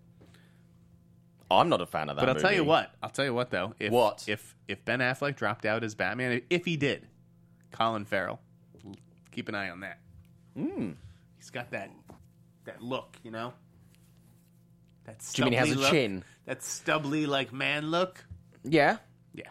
I'm not a fan of that. but I'll tell you movie. what. I'll tell you what though. If, What? if if Ben Affleck dropped out as Batman? If he did, Colin Farrell. Keep an eye on that. Mm. He's got that that look, you know. That Do you mean he has stubbly a look. chin? That stubbly like man look. Yeah. Yeah.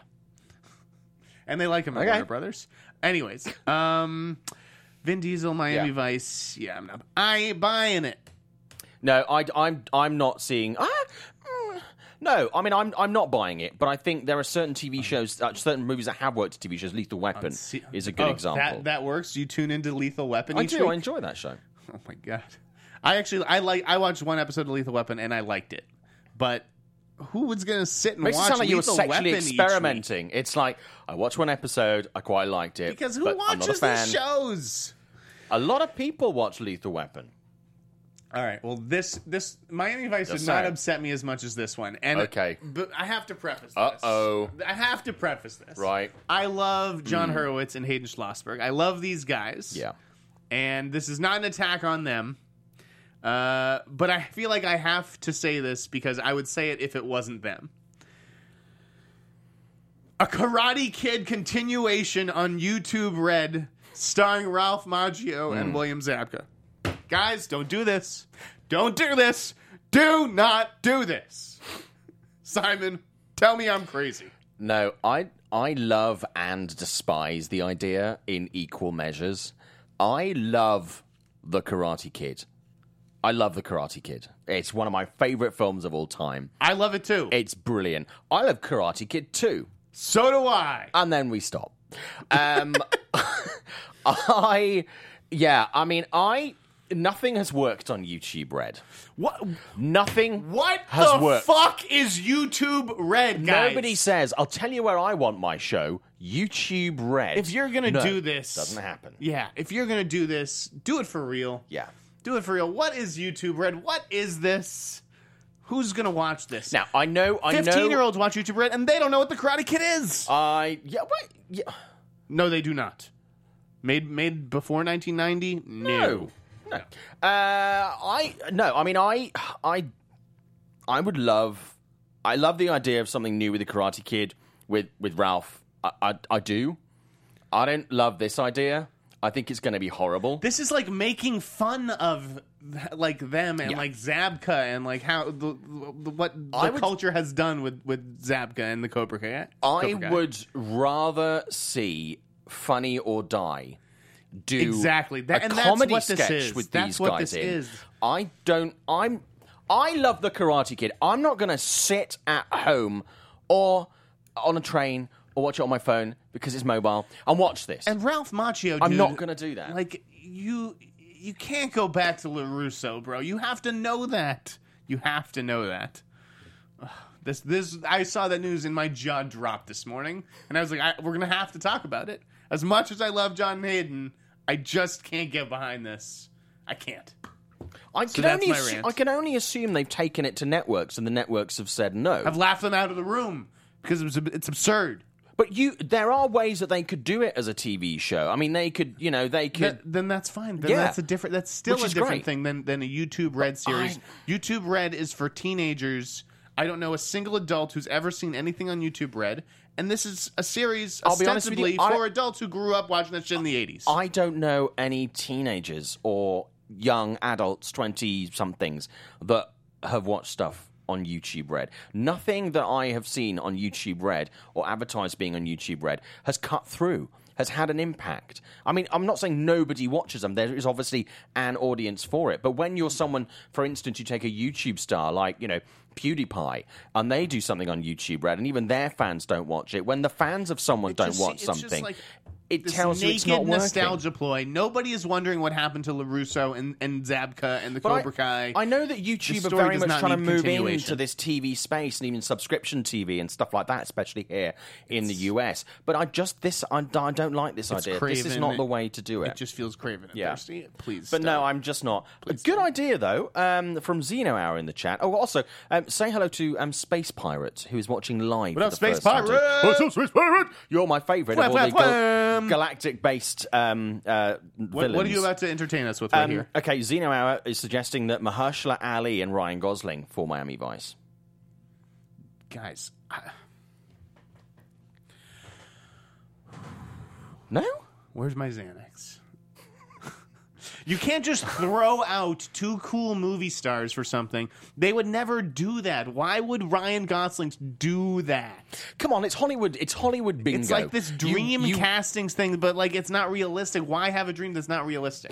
And they like him at Okay. Warner Brothers. Anyways, um, Vin Diesel, Miami Yeah. Vice. Yeah, I'm not. I ain't buying it. No, I, I'm I'm not seeing. Ah, mm, no, I mean I'm I'm not buying it. But I think there are certain T V shows, uh, certain movies that have worked at T V shows. Lethal Weapon See- is a good Oh, example. That that works. You tune into Lethal Weapon. I each do. I week? enjoy that show. Oh my god. I actually I like I watched one episode of Lethal Weapon and I liked it, but who was gonna sit and Makes it watch sound like you were Lethal sexually Weapon each week? experimenting. It's like I watched one episode, I quite liked it. Because who but I'm not a watches fan. these shows? A lot of people watch Lethal Weapon. All right. Well, this this Miami Vice Just did not saying. upset me as much as this one. And Okay. but I have to preface this. Uh-oh. I have to preface this. Right. I love John Hurwitz and Hayden Schlossberg. I love these guys. Yeah. And this is not an attack on them. Uh, but I feel like I have to say this because I would say it if it wasn't them. A Karate Kid continuation on YouTube Red starring Ralph Macchio and William Zabka. Guys, don't do this. Don't do this. Do not do this. Simon, tell me I'm crazy. No, I I love and despise the idea in equal measures. I love The Karate Kid. I love The Karate Kid. It's one of my favorite films of all time. I love it too. It's brilliant. I love Karate Kid too. So do I. And then we stop. Um, I, yeah, I mean, I, nothing has worked on YouTube Red. What? Nothing What has the worked. fuck is YouTube Red, guys? Nobody says, I'll tell you where I want my show, YouTube Red. If you're gonna No, do this, doesn't happen. Yeah, if you're gonna do this, do it for real. Yeah. Do it for real. What is YouTube Red? What is this? Who's gonna watch this? Now, I know, I know. fifteen-year-olds watch YouTube Red, and they don't know what the Karate Kid is. I, yeah, wait, yeah. No, they do not. Made made before nineteen ninety? No. No. Uh, I no. I mean, I I I would love. I love the idea of something new with the Karate Kid with with Ralph. I I, I do. I don't love this idea. I think it's going to be horrible. This is like making fun of like them and Yeah. like Zabka and like how the, the what the I would- culture has done with with Zabka and the Cobra Kai. I Cobra Kai. would rather see Funny or Die do Exactly. That- a and that's comedy what this sketch is. with That's these what guys this in. is. I don't. I'm. I love the Karate Kid. I'm not going to sit at home or on a train or watch it on my phone because it's mobile and watch this. And Ralph Macchio, I'm dude, not going to do that. Like you, you can't go back to LaRusso, bro. You have to know that. You have to know that. This, this, I saw that news and my jaw dropped this morning, and I was like, I, "We're gonna have to talk about it." As much as I love John Hayden, I just can't get behind this. I can't. I So can that's only my assu- rant. I can only assume they've taken it to networks, and the networks have said no. I've laughed them out of the room because it was, it's absurd. But you, there are ways that they could do it as a T V show. I mean, they could, you know, they could. That, then that's fine. Then Yeah. that's a different. That's still Which a is different great. thing than than a YouTube Red series. I- YouTube Red is for teenagers. I don't know a single adult who's ever seen anything on YouTube Red, and this is a series I'll be honest with you, ostensibly I- for adults who grew up watching that shit in the eighties. I don't know any teenagers or young adults, twenty-somethings, that have watched stuff on YouTube Red. Nothing that I have seen on YouTube Red or advertised being on YouTube Red has cut through, has had an impact. I mean, I'm not saying nobody watches them. There is obviously an audience for it. But when you're someone, for instance, you take a YouTube star like, you know, PewDiePie, and they do something on YouTube Red, and even their fans don't watch it. When the fans of someone It don't just- watch it's just something, like it this tells you naked it's not working. nostalgia ploy. Nobody is wondering what happened to LaRusso and, and Zabka and the But I- Cobra Kai. I know that YouTube The are story very does much not trying to need move continuation. into this T V space and even subscription T V and stuff like that, especially here in the U S. But I just this I, I don't like this It's idea. This is craven. not the way to do it. It just feels craven and Yeah. thirsty. Please, But no, I'm just not. A good idea though. Um, from Xeno Hour in the chat. Oh, also um, say hello to um, Space Pirate, who is watching live. What for up, the Space first time today. Pirate? What's up, Space Pirate? You're my favourite of Wham, all the wham, gal- wham. galactic-based um, uh, What, villains. what are you about to entertain us with right Um, here? okay, Xeno Hour is suggesting that Mahershala Ali and Ryan Gosling for Miami Vice. Guys, I- No? where's my Xanax? You can't just throw out two cool movie stars for something. They would never do that. Why would Ryan Gosling do that? Come on, it's Hollywood. It's Hollywood bingo. It's like this You- dream you- castings thing, but like it's not realistic. Why have a dream that's not realistic?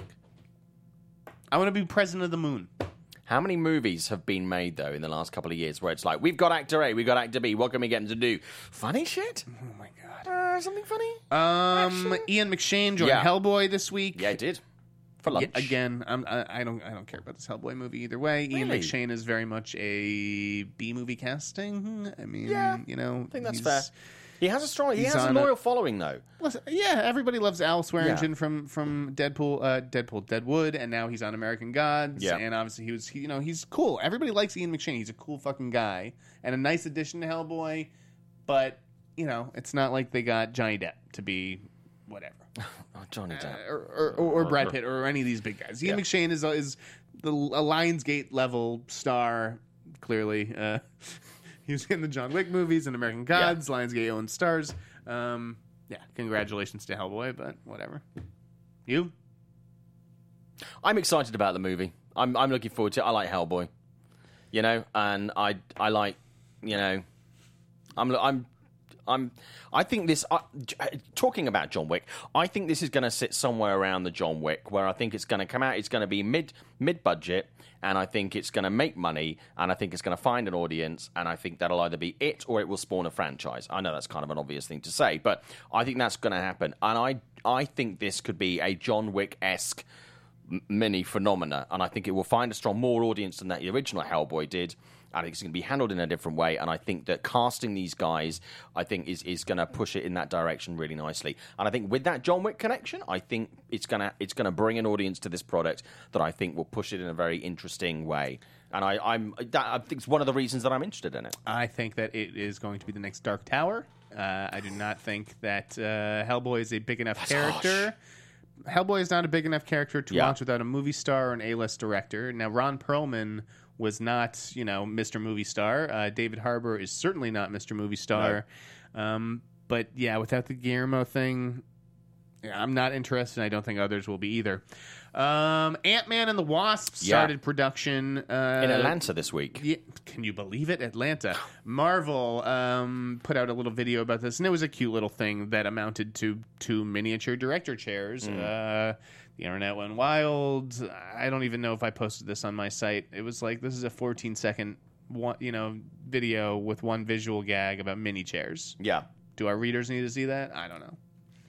I want to be president of the moon. How many movies have been made though in the last couple of years where it's like we've got actor A, we've got actor B. What can we get them to do? Funny shit? Oh my god. Uh, something funny? Um, Ian McShane joined Yeah. Hellboy this week. Yeah, it did. For lunch. Yeah, again, I'm, I, I don't, I don't care about this Hellboy movie either way. Ian Really? McShane is very much a B movie casting. I mean, Yeah, you know, I think that's he's- fair. He has a strong. He he's has a on a- loyal following though. Listen, yeah, everybody loves Al Swearingen Yeah. from from Deadpool, uh, Deadpool, Deadwood, and now he's on American Gods. Yeah. And obviously he was, he, you know, he's cool. Everybody likes Ian McShane. He's a cool fucking guy and a nice addition to Hellboy. But you know, it's not like they got Johnny Depp to be whatever. Oh, Johnny Depp. or, or, or, or Brad Pitt or any of these big guys. Ian Yeah. McShane is is the a Lionsgate level star. Clearly, uh, he was in the John Wick movies and American Gods. Lionsgate owns stars. Um, yeah, congratulations to Hellboy, but whatever. You? I'm excited about the movie. I'm I'm looking forward to it. I like Hellboy, you know, and I I like, you know, I'm I'm I'm I think this uh, talking about John Wick. I think this is going to sit somewhere around the John Wick, where I think it's going to come out. It's going to be mid mid budget, and I think it's going to make money, and I think it's going to find an audience, and I think that'll either be it or it will spawn a franchise. I know that's kind of an obvious thing to say, but I think that's going to happen, and I I think this could be a John Wick-esque mini phenomena, and I think it will find a strong more audience than that the original Hellboy did. I think it's going to be handled in a different way, and I think that casting these guys, I think, is, is going to push it in that direction really nicely. And I think with that John Wick connection, I think it's going to it's going to bring an audience to this product that I think will push it in a very interesting way. And I, I'm that, I think it's one of the reasons that I'm interested in it. I think that it is going to be the next Dark Tower. Uh, I do not think that uh, Hellboy is a big enough character. Hellboy is not a big enough character to Yeah. launch without a movie star or an A-list director. Now, Ron Perlman was not, you know, Mister Movie Star. Uh, David Harbour is certainly not Mister Movie Star. Um, but yeah, without the Guillermo thing, yeah, I'm not interested. And I don't think others will be either. Um, Ant-Man and the Wasp Yeah. started production uh, In Atlanta this week. Yeah, can you believe it? Atlanta. Marvel um, put out a little video about this, and it was a cute little thing that amounted to two miniature director chairs. Mm. Uh, the internet went wild. I don't even know if I posted this on my site. It was like, this is a fourteen second one, you know, video with one visual gag about mini chairs. Yeah. Do our readers need to see that? I don't know.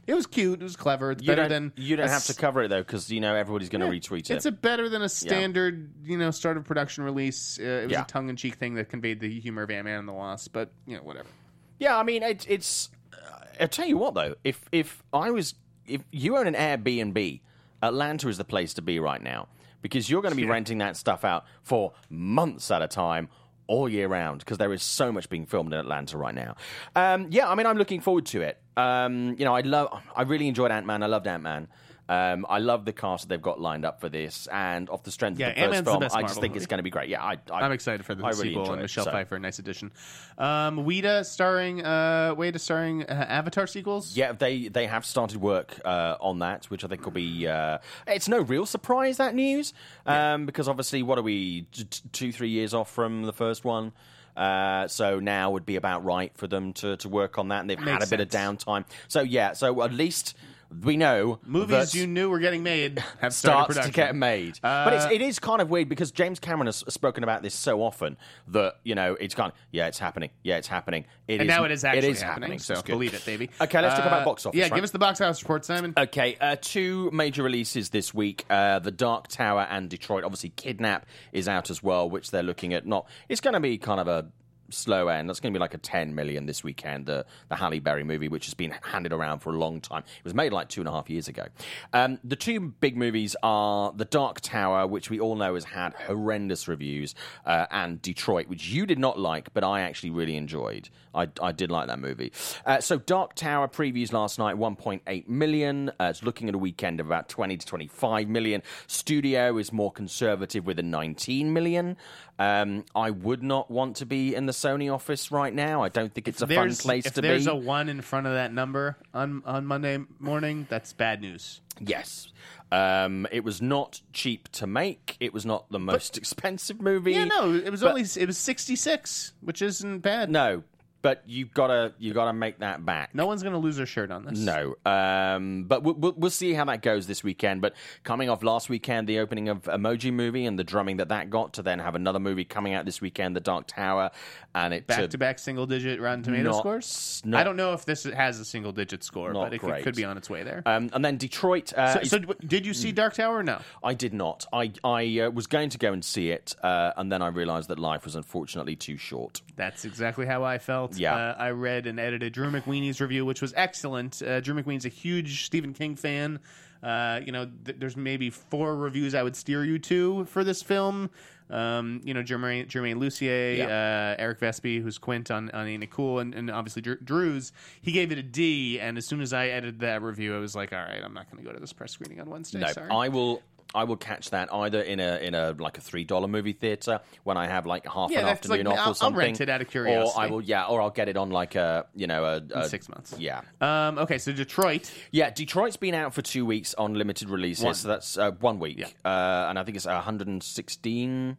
It was cute. It was clever. It's You better don't, than you don't a have to s- cover it though, because you know everybody's going to Yeah, retweet it. It's a better than a standard, you know, start of production release. Uh, it was Yeah. a tongue in cheek thing that conveyed the humor of Ant-Man and the Wasp, but you know, whatever. Yeah, I mean, it, it's. Uh, I'll tell you what, though, if if I was, if you own an Airbnb, Atlanta is the place to be right now because you're going to be Yeah. renting that stuff out for months at a time. All year round, because there is so much being filmed in Atlanta right now. Um, yeah, I mean, I'm looking forward to it. Um, you know, I love, I really enjoyed Ant-Man. I loved Ant-Man. Um, I love the cast that they've got lined up for this, and off the strength Yeah, of the first Ant-Man's the film, best I just Marvel think movie. it's going to be great. Yeah, I, I, I'm excited for the I really sequel enjoy and it, Michelle so. Pfeiffer, nice addition. Um, Weta starring, uh, Weta starring uh, Avatar sequels. Yeah, they they have started work uh, on that, which I think will be. Uh, it's no real surprise, that news, um, because obviously, what are we t- t- two, three years off from the first one? Uh, so now would be about right for them to, to work on that, and they've had a Makes bit of sense. downtime. So yeah, so at least we know Movies that you knew were getting made have started starts to production. get made. Uh, but it's, it is kind of weird because James Cameron has spoken about this so often that, you know, it's kind of, yeah, it's happening. Yeah, it's happening. It And is, now it is actually it is happening, so it's good. believe it, baby. Okay, let's talk Uh, about box office. Yeah, right? give us the box office report, Simon. Okay, uh, two major releases this week. Uh, the Dark Tower and Detroit. Obviously, Kidnap is out as well, which they're looking at. Not, it's going to be kind of a slow end. That's going to be like a ten million this weekend. The the Halle Berry movie, which has been handed around for a long time. It was made like two and a half years ago. Um, the two big movies are The Dark Tower, which we all know has had horrendous reviews, uh, and Detroit, which you did not like, but I actually really enjoyed. I, I did like that movie. Uh, so Dark Tower previews last night, one point eight million. Uh, it's looking at a weekend of about twenty to twenty-five million. Studio is more conservative with a nineteen million. Um, I would not want to be in the Sony office right now. I don't think it's a fun There's- place if to there's be. a one in front of that number on, on Monday morning, that's bad news. Yes. Um, it was not cheap to make. It was not the most expensive movie. Yeah, no, it was But- only it was sixty-six, which isn't bad. No, but you gotta you gotta make that back. No one's going to lose their shirt on this. No, um, but we'll, we'll, we'll see how that goes this weekend. But coming off last weekend, the opening of Emoji Movie and the drumming that that got, to then have another movie coming out this weekend, The Dark Tower, and it Back to to back single digit Rotten Tomato not- scores. not- I don't know if this has a single digit score, Not but it could, great. could be on its way there. Um, and then Detroit. Uh, so, is- so w- did you see Dark Tower or no? I did not. I I uh, was going to go and see it, uh, and then I realised that life was unfortunately too short. That's exactly how I felt. Yeah. Uh, I read and edited Drew McWeeney's review, which was excellent. Uh, Drew McWeeney's a huge Stephen King fan. Uh, you know, th- there's maybe four reviews I would steer you to for this film. Um, you know, Jermaine, Jermaine Lucier, Yeah. uh, Eric Vespi, who's Quint on, on Ain't It Cool, and, and obviously Drew, Drew's. He gave it a D, and as soon as I edited that review, I was like, all right, I'm not going to go to this press screening on Wednesday. No, Sorry. I will. I will catch that either in a in a like a three dollar movie theater when I have like half Yeah, an that's like- afternoon off I'll- or I'll something. rent it out of curiosity. Or I will, yeah, or I'll get it on like a you know a, a Six months. Yeah, Um, okay, so Detroit. yeah. Detroit's been out for two weeks on limited releases. One. So that's uh, one week, Yeah. uh, and I think it's one hundred sixteen.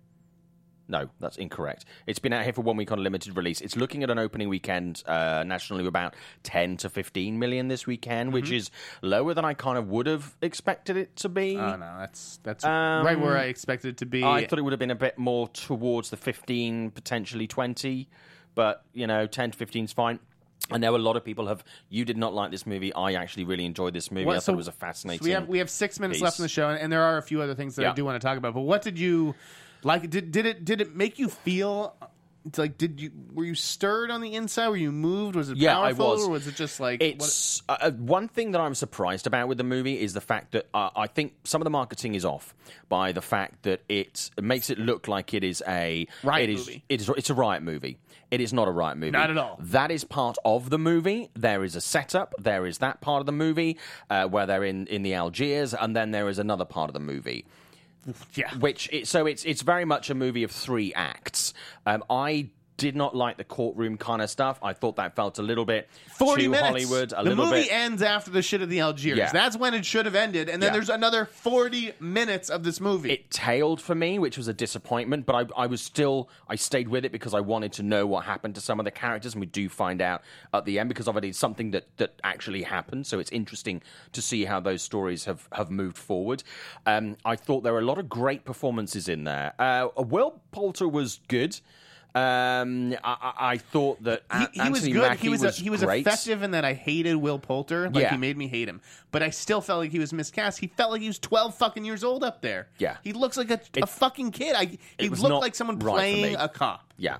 No, that's incorrect. It's been out here for one week on limited release. It's looking at an opening weekend uh, nationally of about ten to fifteen million this weekend, which Mm-hmm. is lower than I kind of would have expected it to be. Oh no, that's that's Um, right where I expected it to be. I thought it would have been a bit more towards the fifteen, potentially twenty, but, you know, ten to fifteen is fine. I know a lot of people have. You did not like this movie. I actually really enjoyed this movie. What- I so- thought it was a fascinating. So we have we have six minutes piece. left in the show, and, and there are a few other things that I Yeah. do want to talk about. But what did you like? Did did it did it make you feel like? Did you were you stirred on the inside? Were you moved? Was it Yeah, I powerful, was. or was it just like It's uh, uh, one thing that I'm surprised about with the movie is the fact that uh, I think some of the marketing is off by the fact that it makes it look like it is a Riot it is, movie. It is it's a riot movie. It is not a riot movie. Not at all. That is part of the movie. There is a setup. There is that part of the movie uh, where they're in, in the Algiers, and then there is another part of the movie. yeah? Which it, so it's it's very much a movie of three acts. Um, I did not like the courtroom kind of stuff. I thought that felt a little bit Forty too minutes. Hollywood. A the little movie bit. ends after the shit of the Algiers. Yeah. That's when it should have ended, and then Yeah. there's another forty minutes of this movie. It tailed for me, which was a disappointment, but I, I was still, I stayed with it because I wanted to know what happened to some of the characters, and we do find out at the end because of it is something that, that actually happened, so it's interesting to see how those stories have, have moved forward. Um, I thought there were a lot of great performances in there. Uh, Will Poulter was good. Um, I, I, I thought that He, A- he Anthony was good. Mackie He was was, he was great. effective in that. I hated Will Poulter. Like Yeah. he made me hate him. But I still felt like he was miscast. He felt like he was twelve fucking years old up there. Yeah. he looks like a, a fucking kid. I, he was looked not like someone right for playing me. a cop. Yeah.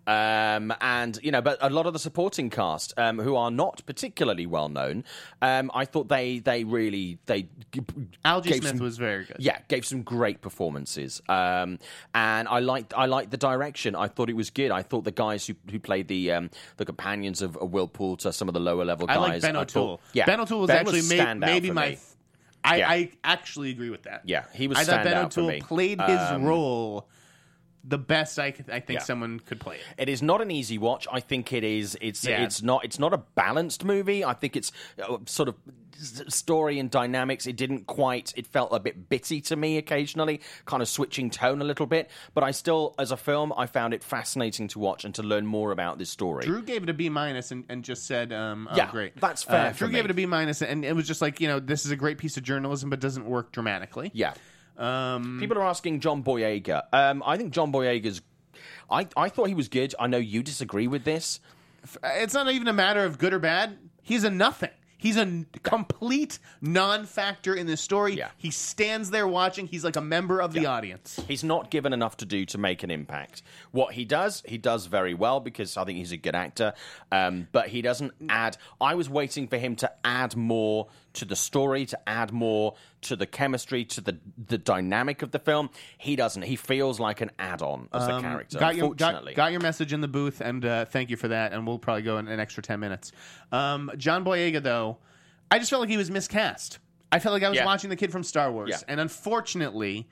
Um, and, you know, but a lot of the supporting cast, um, who are not particularly well known, um, I thought they, they really, they g- Algie gave Smith some- was very good. Yeah, gave some great performances. Um, and I liked, I liked the direction. I thought it was good. I thought the guys who, who played the, um, the companions of, of Will Poulter, some of the lower level guys. I like Ben I O'Toole. thought- yeah. Ben O'Toole was Ben actually was may- standout maybe for my. me. I, Yeah. I actually agree with that. Yeah, he was I thought Ben standout for O'Toole me. played his Um, role the best I could, I think Yeah. someone could play it. It is not an easy watch. I think it is. It's Yeah. it's not. It's not a balanced movie. I think it's uh, sort of s- story and dynamics. It didn't quite. It felt a bit bitty to me occasionally, kind of switching tone a little bit. But I still, as a film, I found it fascinating to watch and to learn more about this story. Drew gave it a B minus and, and just said, um, oh, Yeah, great. that's fair Uh, for Drew me. gave it a B minus, and it was just like, you know, this is a great piece of journalism, but doesn't work dramatically. Yeah. Um, People are asking John Boyega. Um, I think John Boyega's. I I thought he was good. I know you disagree with this. it's not even a matter of good or bad. He's a nothing. He's a n- complete non-factor in this story. Yeah. He stands there watching. He's like a member of the audience. He's not given enough to do to make an impact. What he does, he does very well because I think he's a good actor. Um, but he doesn't add. I was waiting for him to add more to the story, to add more to the chemistry, to the the dynamic of the film. He doesn't. He feels like an add-on as a character. Got your, got, Unfortunately, got your message in the booth, and uh, thank you for that. And we'll probably go in an extra ten minutes. Um, John Boyega, though, I just felt like he was miscast. I felt like I was Yeah. watching the kid from Star Wars, Yeah. and unfortunately,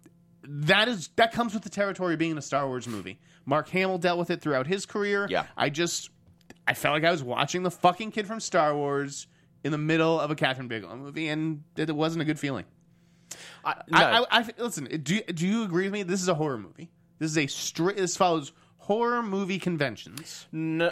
that is that comes with the territory of being in a Star Wars movie. Mark Hamill dealt with it throughout his career. Yeah. I just I felt like I was watching the fucking kid from Star Wars in the middle of a Catherine Bigelow movie, and it it wasn't a good feeling. I, no. I, I, I listen. Do you, do you agree with me? This is a horror movie. This is a straight. This follows horror movie conventions. No,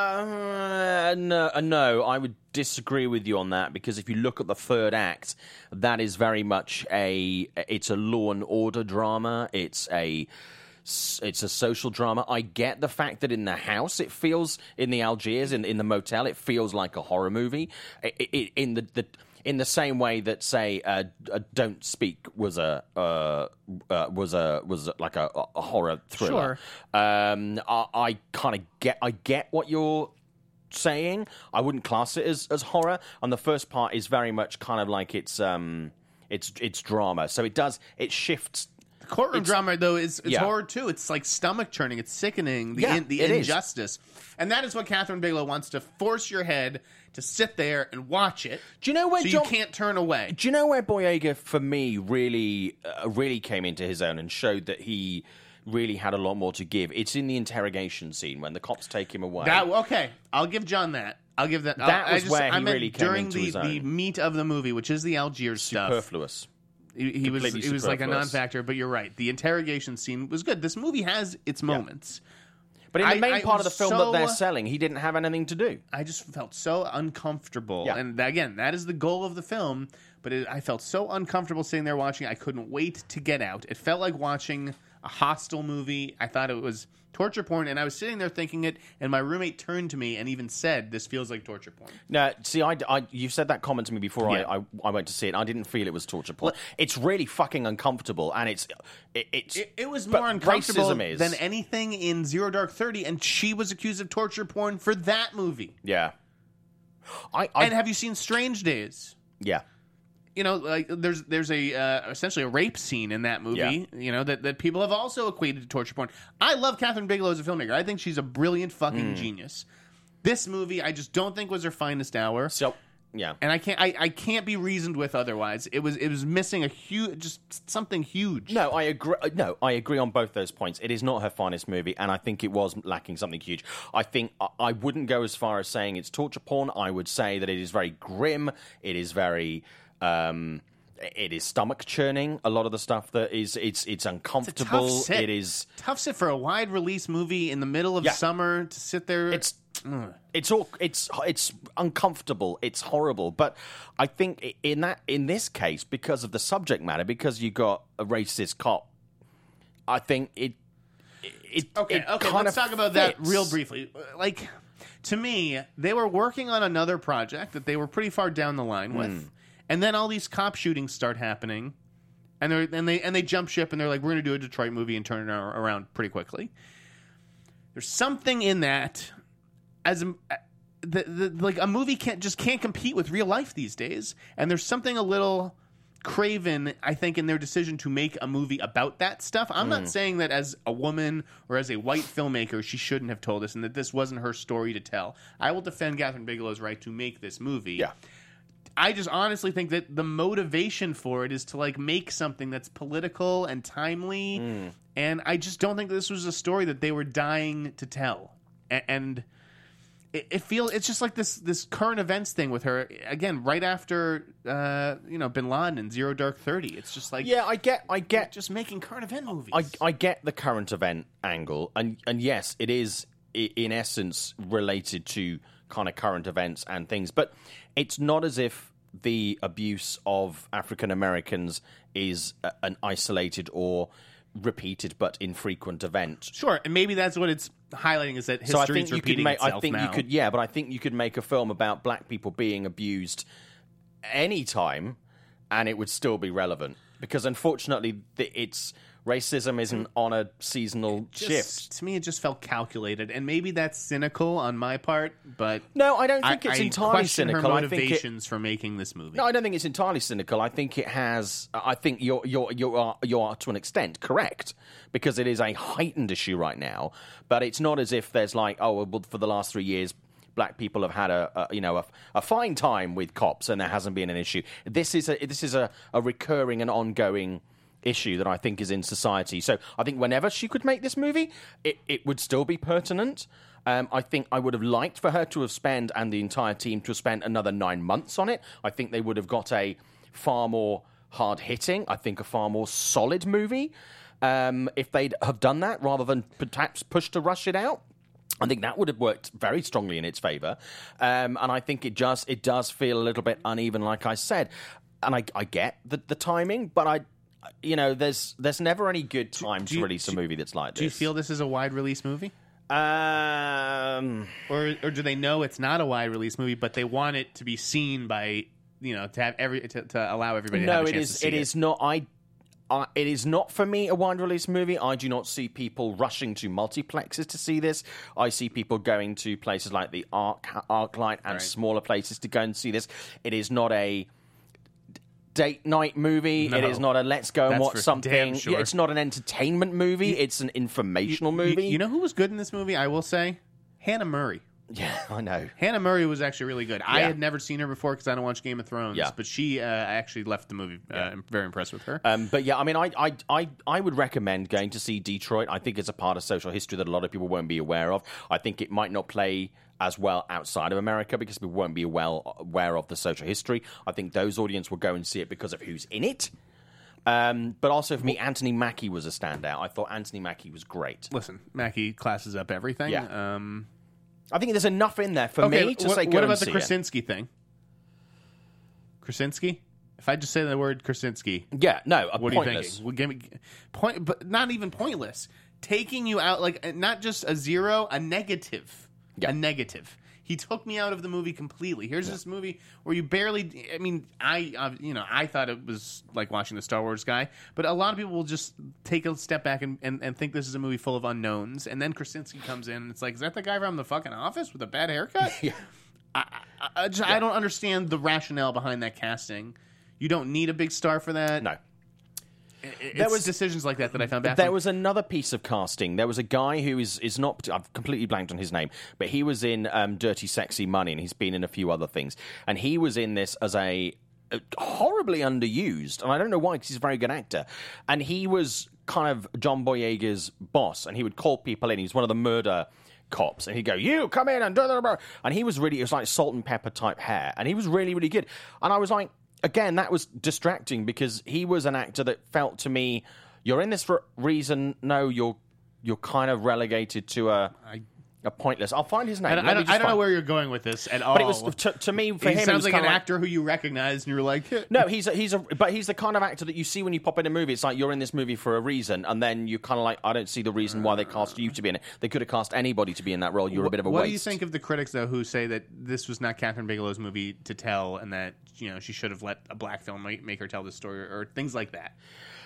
uh, no, uh, no, I would disagree with you on that because if you look at the third act, that is very much a. It's a law and order drama. It's a. It's a social drama. I get the fact that in the house it feels in the Algiers in in the motel it feels like a horror movie. It, it, in the, the in the same way that say uh, uh, Don't Speak was a uh, uh, was a was like a, a horror thriller. Sure. Um, I, I kind of get I get what you're saying. I wouldn't class it as, as horror. And the first part is very much kind of like it's um it's it's drama. So it does it shifts. Courtroom It's- drama, though, is it's Yeah. horror too. It's like stomach churning. It's sickening. The Yeah, in, the it is. injustice, and that is what Catherine Bigelow wants to force your head to sit there and watch it. Do you know where so John- you can't turn away? Do you know where Boyega, for me, really, uh, really came into his own and showed that he really had a lot more to give? It's in the interrogation scene when the cops take him away. That okay, I'll give John that. I'll give that. That I was just, where he I meant really came during into the, his the own. meat of the movie, which is the Algiers stuff. Superfluous. He, he was Completely he was like a superfluous. non-factor, but you're right. The interrogation scene was good. This movie has its moments. But in the I- main I part of the was film so- that they're selling, he didn't have anything to do. I just felt so uncomfortable. Yeah. And again, that is the goal of the film. But it, I felt so uncomfortable sitting there watching. I couldn't wait to get out. It felt like watching a Hostel movie. I thought it was torture porn. And I was sitting there thinking it. And my roommate turned to me and even said, "This feels like torture porn." No, see, I, I, you said that comment to me before Yeah. I, I, I went to see it. I didn't feel it was torture porn. It's really fucking uncomfortable, and it's it, it's It, it was but more uncomfortable racism is. than anything in Zero Dark Thirty. And she was accused of torture porn for that movie. Yeah, I, I And have you seen Strange Days? yeah. You know, like there's there's a uh, essentially a rape scene in that movie. Yeah. You know that, that people have also equated to torture porn. I love Catherine Bigelow as a filmmaker. I think she's a brilliant fucking Hmm. genius. This movie, I just don't think was her finest hour, So yeah, and I can't I, I can't be reasoned with otherwise. It was it was missing a huge just something huge. no, I agree. No, I agree on both those points. It is not her finest movie, and I think it was lacking something huge. I think I, I wouldn't go as far as saying it's torture porn. I would say that it is very grim. It is very. Um, it is stomach churning. A lot of the stuff that is it's it's uncomfortable. Tough sit. It is. tough sit for a wide release movie in the middle of Yeah. summer to sit there. It's it's all it's it's uncomfortable. It's horrible. But I think in that in this case, because of the subject matter, because you got a racist cop, I think it it, Okay, it okay, kind let's of talk about that fits. real briefly. Like, to me, they were working on another project that they were pretty far down the line with, Mm. and then all these cop shootings start happening, and they and they and they jump ship, and they're like, "We're going to do a Detroit movie and turn it around pretty quickly." There's something in that, as a, the, the like a movie can't just can't compete with real life these days, and there's something a little craven, I think, in their decision to make a movie about that stuff. I'm Mm. not saying that as a woman or as a white filmmaker she shouldn't have told us and that this wasn't her story to tell. I will defend Catherine Bigelow's right to make this movie. Yeah. I just honestly think that the motivation for it is to like make something that's political and timely, Mm. and I just don't think this was a story that they were dying to tell. A- and it, it feels it's just like this this current events thing with her again right after uh, you know Bin Laden and Zero Dark Thirty. It's just like Yeah, I get, I get, just making current event movies. I, I get the current event angle, and and yes, it is i- in essence related to kind of current events and things, but it's not as if the abuse of African Americans is a, an isolated or repeated but infrequent event. Sure, and maybe that's what it's highlighting is that history So I think is you could repeating make. itself I think now. you could. Yeah, but I think you could make a film about black people being abused anytime, and it would still be relevant. Because unfortunately, the, it's racism isn't on a seasonal Just- shift. To me, it just felt calculated, and maybe that's cynical on my part. But No, I don't think I, it's I entirely question cynical. her I think it, motivations for making this movie. no, I don't think it's entirely cynical. I think it has. I think you're you're you are you are to an extent correct because it is a heightened issue right now. But it's not as if there's like, oh, well, for the last three years, black people have had a, a you know a, a fine time with cops and there hasn't been an issue. This is a this is a, a recurring and ongoing issue that I think is in society. So I think whenever she could make this movie, it, it would still be pertinent. Um, I think I would have liked for her to have spent, and the entire team to have spent another nine months on it. I think they would have got a far more hard-hitting, I think a far more solid movie um, if they'd have done that rather than perhaps push to rush it out. I think that would have worked very strongly in its favour. Um, and I think it just it does feel a little bit uneven, like I said. And I, I get the, the timing, but I... You know, there's there's never any good time do to you- release a do- movie that's like this. Do you feel this is a wide release movie? Um, Or or do they know it's not a wide release movie, but they want it to be seen by, you know, to have every to, to allow everybody to no, have a it chance is to see it is not. I, I it is not for me a wide release movie. I do not see people rushing to multiplexes to see this. I see people going to places like the Arc ArcLight and Right. smaller places to go and see this. It is not a date night movie. No. It is not a let's go and That's watch for something. damn sure. Yeah, it's not an entertainment movie. It's an informational You- movie. You know who was good in this movie? I will say, Hannah Murray. yeah, I know. Hannah Murray was actually really good. I Yeah. had never seen her before because I don't watch Game of Thrones. Yeah. But she, uh, I actually left the movie uh, I'm very impressed with her. Um, but yeah, I mean, I, I, I, I would recommend going to see Detroit. I think it's a part of social history that a lot of people won't be aware of. I think it might not play as well outside of America because people won't be well aware of the social history. I think those audience will go and see it because of who's in it. Um, but also for me, Anthony Mackie was a standout. I thought Anthony Mackie was great. Listen, Mackie classes up everything. Yeah. Um, I think there's enough in there for okay, me to what, say go what and about the see it. Krasinski thing? Krasinski? If I just say the word Krasinski, Yeah, no, a what pointless. are you thinking? Well, give me point, but not even pointless. Taking you out like uh, not just a zero, a negative, Yeah. a negative. He took me out of the movie completely. Here's this movie where you barely. I mean, I uh, you know I thought it was like watching the Star Wars guy, but a lot of people will just take a step back and, and, and think this is a movie full of unknowns. And then Krasinski comes in, and it's like, is that the guy from the fucking Office with a bad haircut? Yeah. I, I, I, just, I don't understand the rationale behind that casting. You don't need a big star for that. No. It's There was- decisions like that that I found baffling. There was another piece of casting. There was a guy who is, is not... I've completely blanked on his name, but he was in um, Dirty Sexy Money, and he's been in a few other things. And he was in this as a... a horribly underused, and I don't know why, because he's a very good actor. And he was kind of John Boyega's boss, and he would call people in. He was one of the murder cops, and he'd go, you, come in, and... And he was really... It was like salt and pepper type hair, and he was really, really good. And I was like... Again, that was distracting because he was an actor that felt to me, you're in this for a reason. No, you're you're kind of relegated to a I A pointless. I'll find his name. I don't, I don't, I don't know where you're going with this at all. But it was to, to me for he him. It sounds was like an kinda actor who you recognize, and you're like, no, he's a, he's a, but he's the kind of actor that you see when you pop in a movie. It's like you're in this movie for a reason, and then you kind of like, I don't see the reason why they cast you to be in it. They could have cast anybody to be in that role. You're a bit of a what waste. do you think of the critics though who say that this was not Catherine Bigelow's movie to tell, and that you know she should have let a black filmmaker tell the story, or things like that?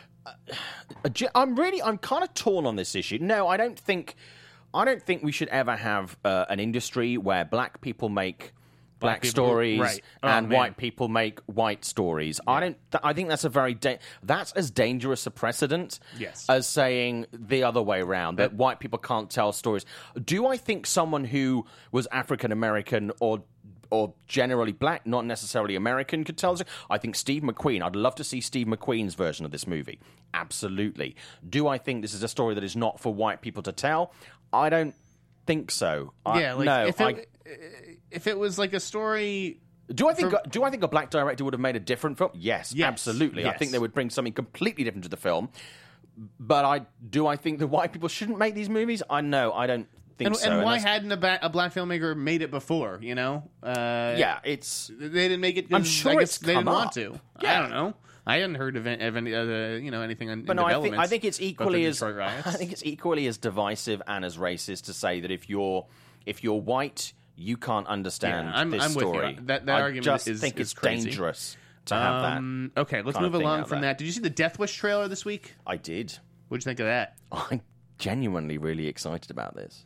I'm really, I'm kind of torn on this issue. No, I don't think. I don't think we should ever have uh, an industry where black people make black, Black people- stories right. Oh, and man. white people make white stories. I don't. Th- I think that's a very da- that's as dangerous a precedent Yes. as saying the other way around that white people can't tell stories. Do I think someone who was African American or or generally black, not necessarily American, could tell us? I think Steve McQueen. I'd love to see Steve McQueen's version of this movie. Absolutely. Do I think this is a story that is not for white people to tell? I don't think so. I, Yeah, like no. if I, it, if it was like a story. do I think? for- do I think a black director would have made a different film? Yes, Yes, absolutely. I yes. think they would bring something completely different to the film. But I do. I think that white people shouldn't make these movies. I know. I don't think And, so. and why that's- hadn't a, ba- a black filmmaker made it before? You know, uh, Yeah, it's. they didn't make it. 'cause I'm sure I guess it's they didn't come want up. to. Yeah. I don't know. I hadn't heard of, any- of any, uh, you know, anything on. But in no, I think developments I think it's about the equally as Detroit riots. I think it's equally as divisive and as racist to say that if you're if you're white, you can't understand Yeah, I'm- this I'm with you. story. That- that I argument just is- think is it's crazy. dangerous to have Um, okay, let's kind of move thing along out from there. that. Did you see the Death Wish trailer this week? that. I did. What'd you think of that? I'm genuinely really excited about this.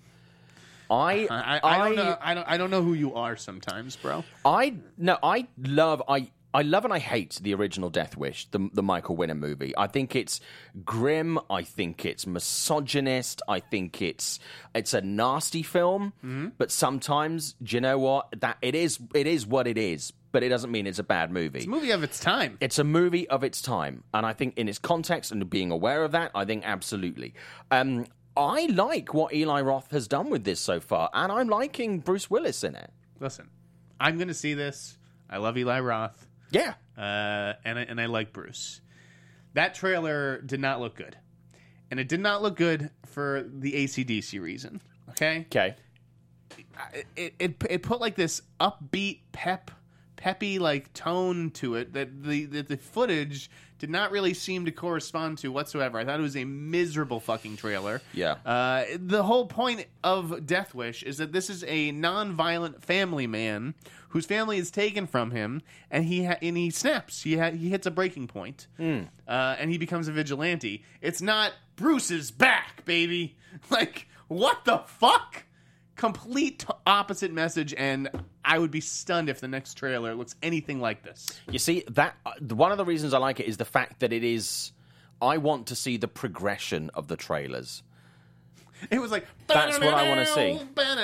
I I, I, I don't know. I don't. I don't know who you are sometimes, bro. I no, I love I I love and I hate the original Death Wish, the the Michael Winner movie. I think it's grim. I think it's misogynist. I think it's it's a nasty film. Mm-hmm. But sometimes, do you know what? That it is it is what it is. But it doesn't mean it's a bad movie. It's a movie of its time. It's a movie of its time, and I think in its context and being aware of that, I think absolutely. Um, I like what Eli Roth has done with this so far, and I'm liking Bruce Willis in it. Listen, I'm going to see this. I love Eli Roth, Yeah. uh, and I, and I like Bruce. That trailer did not look good, and it did not look good for the A C D C reason. Okay, Okay. it it it put like this upbeat pep. peppy like tone to it that the that the footage did not really seem to correspond to whatsoever. I thought it was a miserable fucking trailer. Yeah. Uh, the whole point of Death Wish is that this is a non-violent family man whose family is taken from him, and he ha- and he snaps. He ha- he hits a breaking point, uh, and he becomes a vigilante. It's not Bruce is back, baby. Like what the fuck? Complete t- opposite message, and I would be stunned if the next trailer looks anything like this. You see, that uh, one of the reasons I like it is the fact that it is. I want to see the progression of the trailers. It was like That's what I wanna see.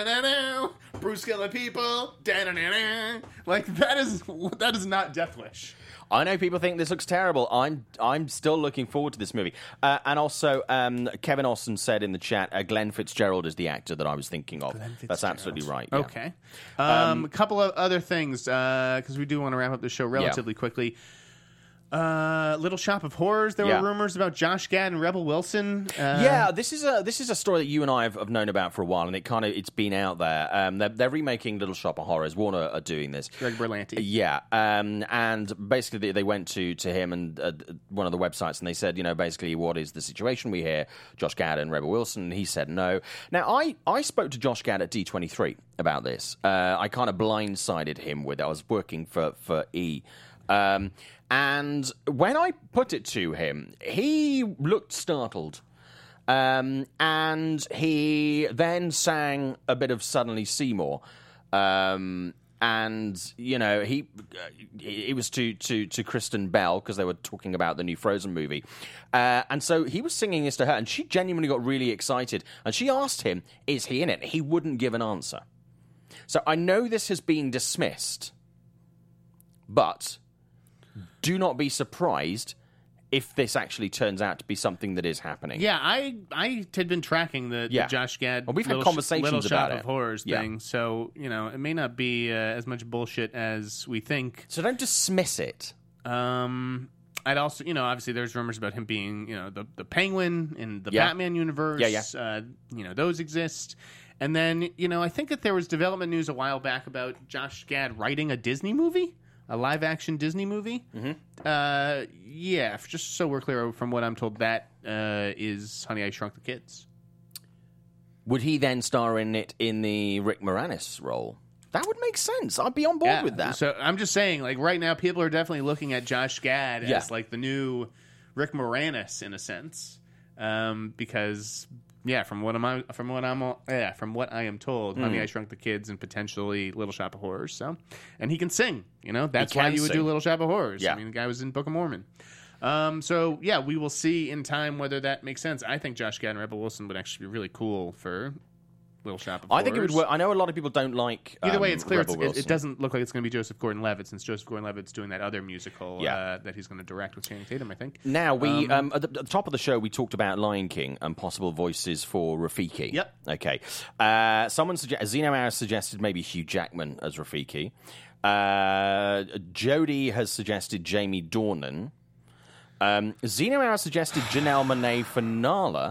Bruce killing people. Like that is that is not Death Wish. I know people think this looks terrible. I'm I'm still looking forward to this movie. Uh, and also, um, Kevin Austin said in the chat, uh, Glenn Fitzgerald is the actor that I was thinking of. That's absolutely right. Yeah. Okay. Um, a couple of other things because we do want to wrap up the show relatively quickly. Uh, Little Shop of Horrors. There Yeah. were rumors about Josh Gad and Rebel Wilson. Uh, Yeah, this is a this is a story that you and I have, have known about for a while, and it kind of it's been out there. Um, they're, they're remaking Little Shop of Horrors. Warner are doing this. Greg Berlanti. Yeah, um, and basically they, they went to to him and uh, one of the websites, and they said, you know, basically what is the situation? We hear Josh Gad and Rebel Wilson, and he said no. Now I I spoke to Josh Gad at D twenty-three about this. Uh, I kind of blindsided him with it. I was working for for E. Um, and when I put it to him, he looked startled. Um, and he then sang a bit of Suddenly Seymour. Um, and, you know, he it was to, to, to Kristen Bell because they were talking about the new Frozen movie. Uh, and so he was singing this to her, and she genuinely got really excited. And she asked him, is he in it? He wouldn't give an answer. So I know this has been dismissed, but do not be surprised if this actually turns out to be something that is happening. Yeah, I I had been tracking the, Yeah. the Josh Gad Well, we've had Little, conversations Little Shop about of it. Horrors Yeah. thing, so you know it may not be uh, as much bullshit as we think. So don't dismiss it. Um, I'd also, you know, obviously there's rumors about him being, you know, the, the Penguin in the Yeah. Batman universe. Yeah, yeah. Uh, you know, those exist. And then, you know, I think that there was development news a while back about Josh Gad writing a Disney movie, a live-action Disney movie. Mm-hmm. Uh, yeah, just so we're clear from what I'm told, that uh, is Honey, I Shrunk the Kids. Would he then star in it in the Rick Moranis role? That would make sense. I'd be on board Yeah, with that. So I'm just saying, like, right now, people are definitely looking at Josh Gad Yeah. as, like, the new Rick Moranis, in a sense. Um, because... Yeah, from what I'm from what I'm yeah from what I am told, Mm. Honey, I Shrunk the Kids and potentially Little Shop of Horrors. So, and he can sing. You know, that's He why can you would sing. do Little Shop of Horrors. Yeah. I mean, the guy was in Book of Mormon. Um, so yeah, we will see in time whether that makes sense. I think Josh Gad and Rebel Wilson would actually be really cool for Little Shop of I Horrors. think it would work. I know a lot of people don't like. Either way, um, it's clear it's, Rebel it, Wilson. it doesn't look like it's going to be Joseph Gordon-Levitt, since Joseph Gordon-Levitt's doing that other musical Yeah. uh, that he's going to direct with Channing Tatum, I think. Now we Um, um, at, the, at the top of the show we talked about Lion King and possible voices for Rafiki. Yep. Okay. Uh, someone suggested Zeno Maris suggested maybe Hugh Jackman as Rafiki. Uh, Jodie has suggested Jamie Dornan. Um, Zeno Maris suggested Janelle Monáe for Nala.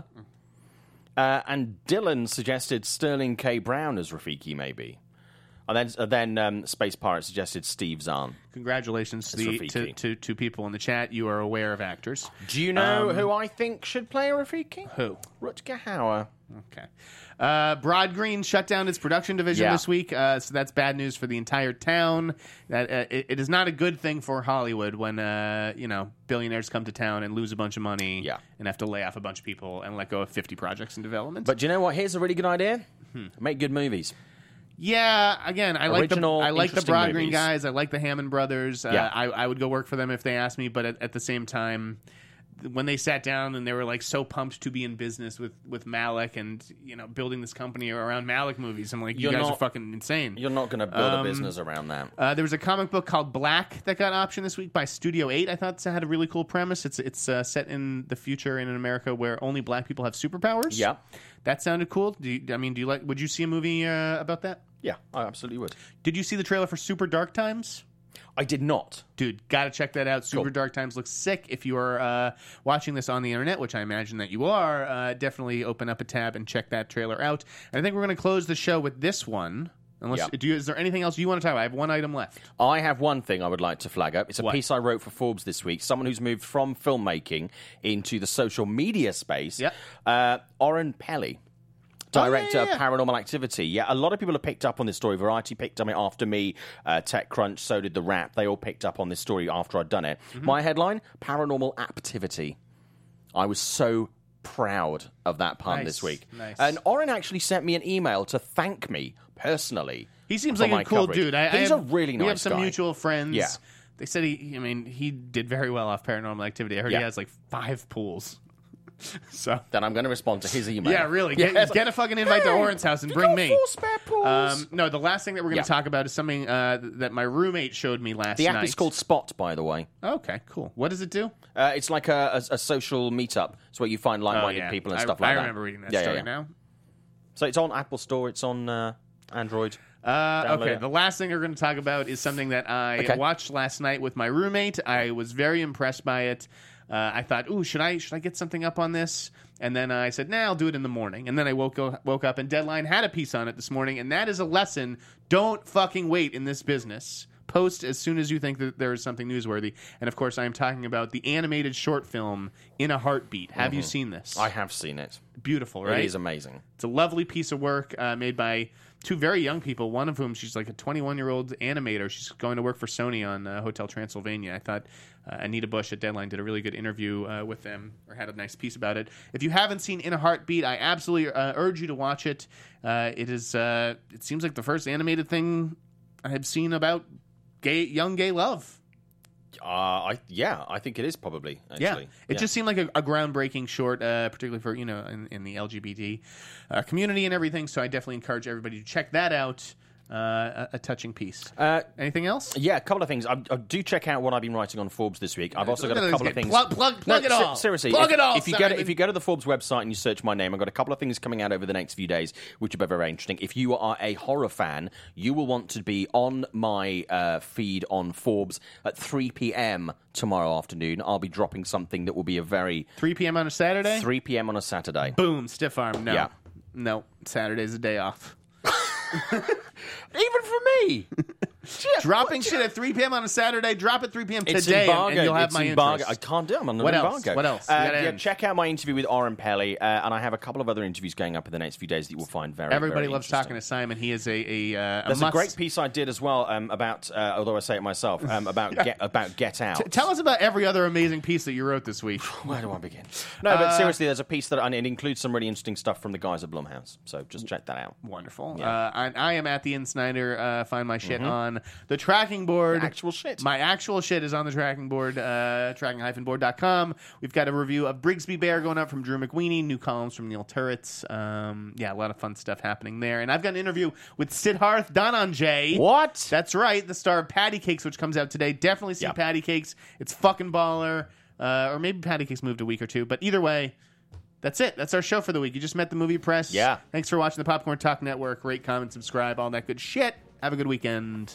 Uh, and Dylan suggested Sterling K. Brown as Rafiki, maybe. And then, uh, then um, Space Pirate suggested Steve Zahn. Congratulations to, the, Rafiki. to, to to people in the chat. You are aware of actors. Do you know Um, who I think should play Rafiki? Who? Rutger Hauer. Okay. Uh, Broad Green shut down its production division Yeah. this week, uh, so that's bad news for the entire town. That uh, it, it is not a good thing for Hollywood when uh, you know billionaires come to town and lose a bunch of money, Yeah. and have to lay off a bunch of people and let go of fifty projects in development. But do you know what? Here's a really good idea. Hmm. Make good movies. yeah, again, I like the Original, I like the interesting Broad Green movies. guys. I like the Hammond brothers. Uh, Yeah. I, I would go work for them if they asked me, but at, at the same time. When they sat down and they were like so pumped to be in business with, with Malick and you know building this company around Malick movies, I'm like, you You're guys not- are fucking insane. You're not going to build Um, a business around that. Uh, there was a comic book called Black that got optioned this week by Studio eight. I thought it had a really cool premise. It's it's uh, set in the future in America where only black people have superpowers. Yeah. That sounded cool. Do you, I mean, do you like? Would you see a movie uh, about that? Yeah, I absolutely would. Did you see the trailer for Super Dark Times? I did not. Dude, gotta check that out. Super Cool. Dark Times looks sick. If you are uh, watching this on the internet, which I imagine that you are, uh, definitely open up a tab and check that trailer out. And I think we're going to close the show with this one. Unless, Yep. do you, is there anything else you want to talk about? I have one item left. I have one thing I would like to flag up. It's a What? piece I wrote for Forbes this week. Someone who's moved from filmmaking into the social media space. Yep. Uh, Oren Pelly. Director Oh, yeah, yeah. of Paranormal Activity. Yeah, a lot of people have picked up on this story. Variety picked up on it after me. Uh, TechCrunch, so did The Wrap. They all picked up on this story after I'd done it. Mm-hmm. My headline, Paranormal Activity. I was so proud of that pun Nice, this week. nice. And Oren actually sent me an email to thank me personally. He seems for like my a cool coverage. dude. I, I He's have, a really nice We have some guy. mutual friends. Yeah. They said he, I mean, he did very well off Paranormal Activity. I heard Yeah. he has like five pools. So Then I'm going to respond to his email. yeah, really. Get, Yeah, it's get a fucking invite to hey, Oren's house and you bring got me. four spare pools. Um, no, the last thing that we're going Yeah. to talk about is something uh, that my roommate showed me last the app night. is called Spot, by the way. Okay, cool. What does it do? Uh, it's like a, a, a social meetup. It's where you find like-minded Oh, yeah. people and I, stuff like I that. remember reading that Yeah, yeah, story yeah. now. So it's on Apple Store. It's on uh, Android. Uh, Download okay, it. the last thing we're going to talk about is something that I Okay. watched last night with my roommate. I was very impressed by it. Uh, I thought, ooh, should I should I get something up on this? And then I said, nah, I'll do it in the morning. And then I woke, woke up and Deadline had a piece on it this morning, and that is a lesson. Don't fucking wait in this business. Post as soon as you think that there is something newsworthy. And, of course, I am talking about the animated short film In a Heartbeat. Have you seen this? I have seen it. Beautiful, right? It is amazing. It's a lovely piece of work uh, made by two very young people, one of whom she's like a twenty-one-year-old animator. She's going to work for Sony on uh, Hotel Transylvania. I thought uh, Anita Bush at Deadline did a really good interview uh, with them, or had a nice piece about it. If you haven't seen In a Heartbeat, I absolutely uh, urge you to watch it. Uh, it is. Uh, it seems like the first animated thing I have seen about gay, young gay love. Uh, I yeah, I think it is probably. Actually. Yeah, it just seemed like a, a groundbreaking short, uh, particularly for you know in, in the L G B T uh, community and everything. So I definitely encourage everybody to check that out. uh, a, a touching piece. Uh, Anything else? Yeah, a couple of things. I, I do check out what I've been writing on Forbes this week. I've also got a couple of things. Plug, plug, plug no, it all. Se- seriously, plug if, it all. If you Simon. go to, if you go to the Forbes website and you search my name, I've got a couple of things coming out over the next few days, which are very, very interesting. If you are a horror fan, you will want to be on my uh, feed on Forbes at three p.m. tomorrow afternoon. I'll be dropping something that will be a very three p.m. on a Saturday. three p.m. on a Saturday. Boom, stiff arm. No, Yeah. no. Saturday's a day off. Even for me. Shit, Dropping shit at three p.m. on a Saturday. Drop at three p.m. It's today, and, embargo. and you'll have it's my embargo. interest. I can't do it. I'm on What an else? embargo. What else? Uh, You gotta yeah, end. check out my interview with Oren Pelly, uh, and I have a couple of other interviews going up in the next few days that you will find very, Everybody very loves interesting. talking to Simon. He is a a, uh, a There's must. a great piece I did as well um, about, uh, although I say it myself, um, about get about Get Out. T- Tell us about every other amazing piece that you wrote this week. Where do I begin? No, but seriously, there's a piece that and it includes some really interesting stuff from the guys at Blumhouse. So just check that out. Wonderful. Yeah. Uh, I, I am at the Ian Snyder. Uh, find my shit on the tracking board. Actual shit. My actual shit is on the tracking board, uh, tracking dash board dot com. We've got a review of Brigsby Bear going up from Drew McWeeny, new columns from Neil Turretts. Um, yeah, a lot of fun stuff happening there. And I've got an interview with Siddharth Dhananjay. What? That's right, the star of Patty Cakes, which comes out today. Definitely see Yep. Patty Cakes. It's fucking baller. Uh, or maybe Patty Cakes moved a week or two. But either way, that's it. That's our show for the week. You just met the movie press. Yeah. Thanks for watching the Popcorn Talk Network. Rate, comment, subscribe, all that good shit. Have a good weekend.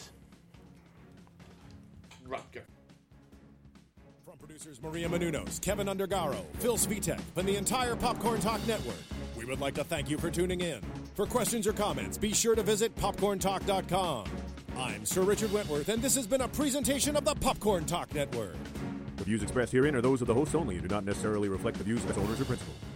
From producers Maria Menounos, Kevin Undergaro, Phil Svitek, and the entire Popcorn Talk Network, we would like to thank you for tuning in. For questions or comments, be sure to visit popcorn talk dot com. I'm Sir Richard Wentworth, and this has been a presentation of the Popcorn Talk Network. The views expressed herein are those of the hosts only and do not necessarily reflect the views of its owners or principals.